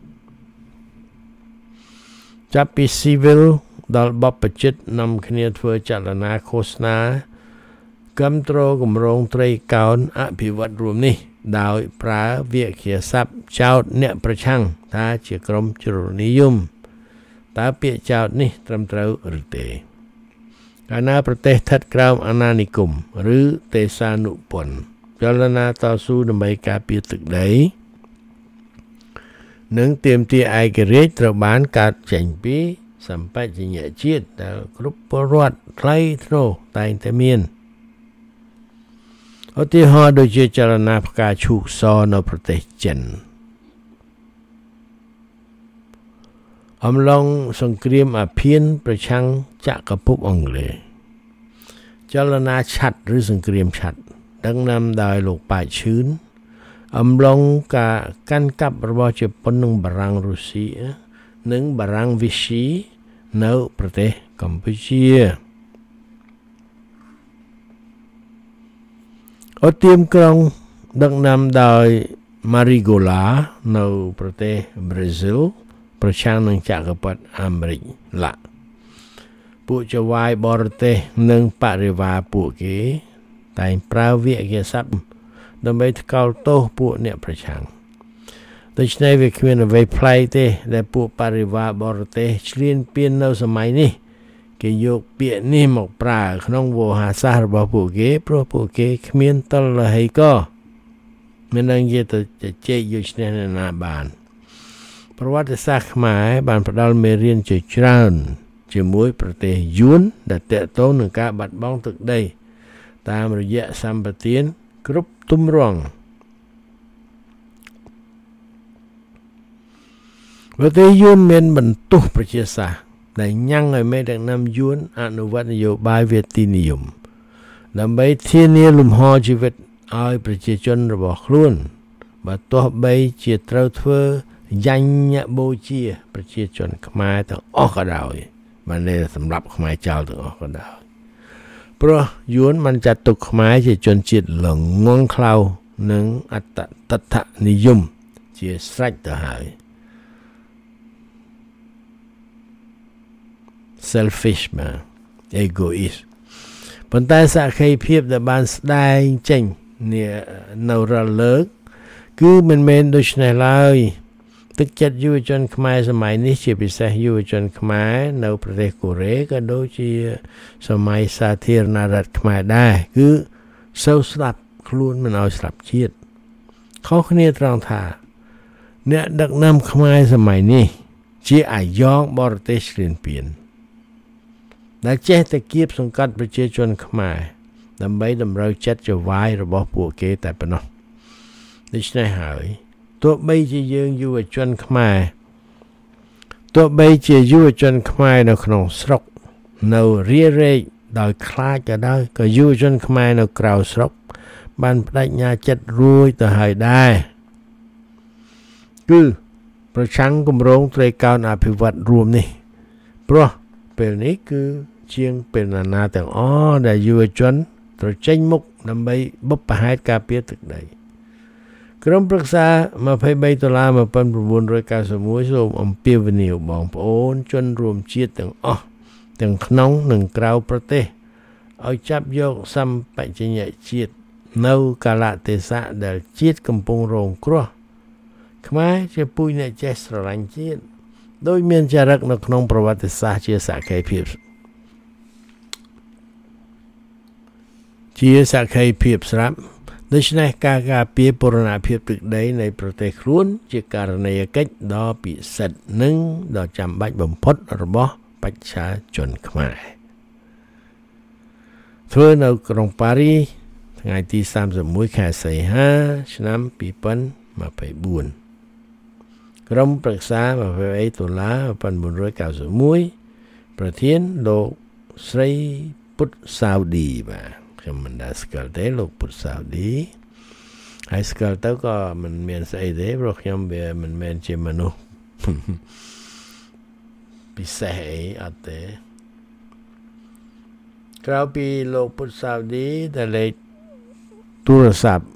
ចាប់ពី civil ដល់បព្វជិតនាំគ្នាធ្វើចលនាឃោសនាគាំទ្រគម្រោងត្រីកោណអភិវឌ្ឍរួមនេះដោយប្រើវាក្យស័ព្ទចោទអ្នកប្រឆាំងថាជាក្រុមជ្រុលនិយមតើពាក្យចោទនេះត្រឹមត្រូវឬទេកាលណាប្រទេសស្ថិតក្រោមអាណានិគមឬទេសានុពន្ធចលនាតស៊ូដើម្បីការពារទឹកដីនិងទាមទារឯករាជ្យត្រូវបានកើតចេញពីសម្បជញ្ញជាតិដែលគ្រប់ពលរដ្ឋថ្លៃថ្នូរតែងតែមានឧទាហរណ៍ដូចជាចលនាផ្កាឈូកសនៅប្រទេសចិនអំឡុងសង្គ្រាមអាភៀនប្រឆាំងចក្រភពអង់គ្លេសចលនាឆ័ត្រឬសង្គ្រាមឆ័ត្រដឹកនាំដោយលោកប៉ាឈឿនអំឡុងការកាន់កាប់របស់ជប៉ុននិងបារាំងរុស្ស៊ីនិងបារាំងវីស៊ីនៅប្រទេសកម្ពុជាអូទៀមក្រុងដឹកនាំដោយម៉ារីហ្គូឡានៅប្រទេសប្រេស៊ីលប្រឆាំងនឹងចក្រពត្តិអាមេរិកឡាពួកចៅហ្វាយបរទេសនិងបរិវារពួកគេតែងប្រើវាក្យស័ព្ទដើម្បីថ្កោលទោសពួកអ្នកប្រឆាំងដូច្នេះវាគ្មានអ្វីប្លែកទេដែលពួកបរិវារបរទេសឈ្លានពាននៅសម័យនេះគេយកពាក្យនេះមកប្រើក្នុងវោហារសាស្ត្ររបស់ពួកគេព្រោះពួកគេគ្មានតលហីកមិនដឹងជាទៅជែកយកឈ្នះនរណាបានប្រវត្តិសាស្ត្រខ្មែរបានផ្ដល់មេរៀនជាច្រើនជាមួយប្រទេសយួនដែលតកតងនឹងការបាត់បង់ទឹកដីតាមរយៈសម្បទានគ្រប់ទម្រង់ប្រទេសយួនមានបន្ទុះប្រជាសាស្ត្រដែលញ៉ាំងឲ្យមេដឹកនាំយួនអនុវត្តនយោបាយវេទិនិយមដើម្បីធានាលំហជីវិតឲ្យប្រជាជនរបស់ខ្លួនបើទោះបីជាត្រូវធ្វើយញ្ញបូជាប្រជាជនខ្មែរទាំងអស់ក៏ដោយបានតែសម្រាប់ខ្មែរចោលទាំងអស់ក៏ដោយព្រោះយួនបានចាត់ទុកខ្មែរជាជនជាតិល្ងង់ខ្លៅនិងអត្តតថនិយមជាស្រេចទៅហើយ selfish មក egoist ប៉ុន្តែសក្ខីភាពដែលបានស្ដែងចេញនៅរាល់លើកគឺមិនមែនដូច្នេះឡើយទឹកចិត្តយុវជនខ្មែរសម័យនេះជាពិសេសយុវជនខ្មែរនៅប្រទេសកូរ៉េក៏ដូចជាសម័យសាធារណរដ្ឋខ្មែរដែរគឺសូវស្លាប់ខ្លួនមិនឲ្យស្លាប់ជាតិខុសគ្នាត្រង់ថាអ្នកដឹកនាំខ្មែរសម័យនេះជាអាយ៉ងបរទេសឈ្លានពានដែលចេះតែគៀបសង្កត់ប្រជាជនខ្មែរដើម្បីតម្រូវចិត្តចវាយរបស់ពួកគេតែប៉ុណ្ណោះដូច្នេះហើយទោះបីជាយើងយុវជនខ្មែរនៅក្នុងស្រុកនៅរារែកដោយខ្លាចក៏ដោយក៏យុវជនខ្មែរនៅក្រៅស្រុកបានបដិញ្ញាចិត្តរួចទៅហើយដែរគឺប្រឆាំងគម្រោងត្រីកោណអភិវឌ្ឍរួមនេះព្រោះពេលនេះគឺជាងពេលណាទាំងអស់ដែលយុវជនត្រូវចេញមុខដើម្បីបុព្វហេតុការពារទឹកដីក្រុមប្រឹក្សា23ដុល្លារ1991សូមអំពាវនាវបងប្អូនជនរួមជាតិទាំងអស់ទាំងក្នុងនិងក្រៅប្រទេសឲ្យចាប់យកសម្បជញ្ញជាតិនៅកាលៈទេសៈដែលជាតិកំពុងរងគ្រោះខ្មែរជាពូជអ្នកចេះស្រឡាញ់ជាតិដោយមានចរិតនៅក្នុងប្រវត្តិសាស្ត្រជាសក្ខីភាពជាសក្ខីភាពស្រាប់ដូច្នេះការការពារបូរណភាពទឹកដីនៃប្រទេសខ្លួនជាករណីយកិច្ចដ៏ពិសិដ្ឋនិងដ៏ចាំបាច់បំផុតរបស់ប្រជាជនខ្មែរធ្វើនៅក្រុងប៉ារីសថ្ងៃទី31ខែសីហាឆ្នាំ2024ក្រុមប្រឹក្សា$21,991ប្រធានលោកស្រីពុទ្ធសាវឌីបាទខ្ញុំមិនដែលស្គាល់ទេលោកពុទ្ធសាវឌីហើយស្គាល់ទៅក៏មិនមានស្អីទេព្រោះខ្ញុំវាមិនមែនជាមនុស្សពិសេសអីអត់ទេក្រៅពីលោកពុទ្ធសាវឌីដែលលេខទូរស័ព្ទ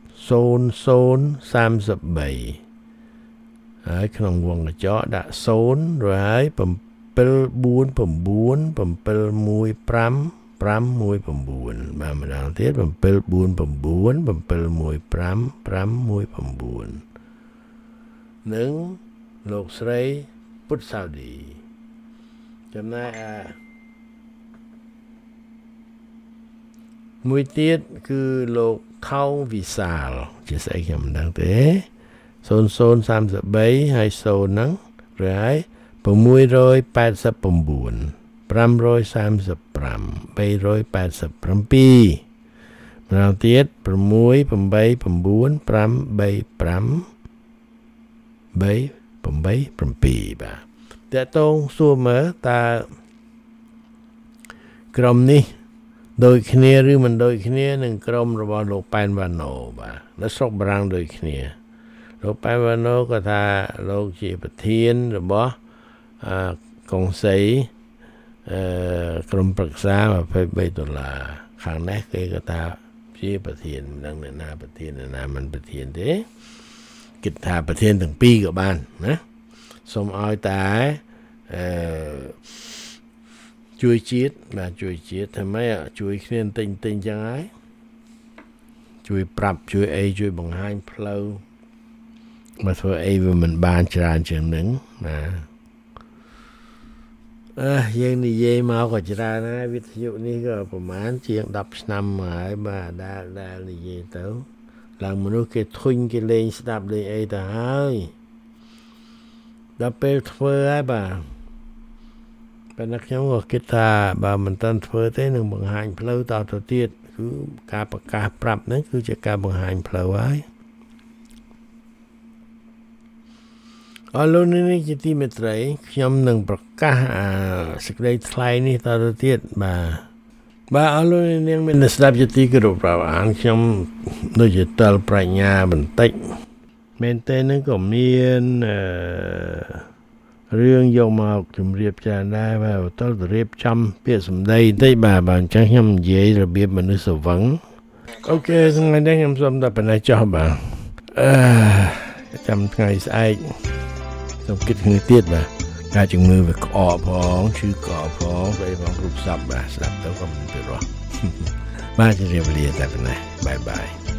0033ហើយក្នុងវងកញ្ចក់ដាក់0rồiហើយ7497715 519បាទម្ដងទៀត7497715 519និងលោកស្រីពុទ្ធសាវឌីចំណែកមួយទៀតគឺលោកថោងវិសាលជាស្អីខ្ញុំមិនដឹងទេ0033ហើយ0ហ្នឹងឬហើយ689 535 387ម្ដងទៀត689 535 387បាទតើតងសួរមើលតើក្រុមនេះដូចគ្នាឬមិនដូចគ្នានឹងក្រុមរបស់លោកប៉ែនវ៉ាណូបាទនៅស្រុកបារាំងដូចគ្នាលោកប៉ែនវ៉ាណូក៏ថាលោកជាប្រធានរបស់កុងសីក្រុមប្រឹក្សា$23ខាងនេះគេក៏ថាជាប្រធាននឹងអ្នកណាប្រធានអ្នកណាមិនប្រធានទេគិតថាប្រធានទាំងពីរក៏បានណាសូមឲ្យតែជួយជាតិបាទជួយជាតិធ្វើម៉េចជួយគ្នាទិញចឹងហើយជួយប្រាប់ជួយអីជួយបង្ហាញផ្លូវមកធ្វើអីវាមិនបានច្រើនជាងនឹងណាយើងនិយាយមកក៏ច្រើនហើយវិទ្យុនេះក៏ប្រហែលជាង10ឆ្នាំហើយបាទដែលនិយាយទៅឡើងមនុស្សគេធុញគេលេងស្ដាប់លេងអីទៅហើយដល់ពេលធ្វើហើយបាទប៉ុន្តែខ្ញុំក៏គិតថាបើមិនតាន់ធ្វើទេនឹងបង្ហាញផ្លូវតទៅទៀតគឺការប្រកាសប្រាប់ហ្នឹងគឺជាការបង្ហាញផ្លូវហើយអរលោកនេះជាទីមេត្រីខ្ញុំនឹងប្រកាសសេចក្តីថ្លែងនេះតទៅទៀតបាទអរលោកនាងមានស្ដាប់ជាទីគោរពរាប់អានខ្ញុំដូចជាតលប្រាជ្ញាបន្តិចមែនទេនឹងក៏មានរឿងយកមកជម្រាបចារដែរបាទតលរៀបចំពាក្យសម្ដីបន្តិចបាទអញ្ចឹងខ្ញុំនិយាយរបៀបមនុស្សស្វឹងអូខេថ្ងៃនេះខ្ញុំសូមតែប៉ុណ្ណេះចុះបាទចាំថ្ងៃស្អែកសូមគិតគ្នាទៀតបាទការជំងឺវាក្អកផងឈឺក្អកផងស្អីផងគ្រប់សពបាទស្ដាប់ទៅក៏មិនពិរោះបាទជម្រាបលាតែប៉ុណ្ណេះបាយបាយ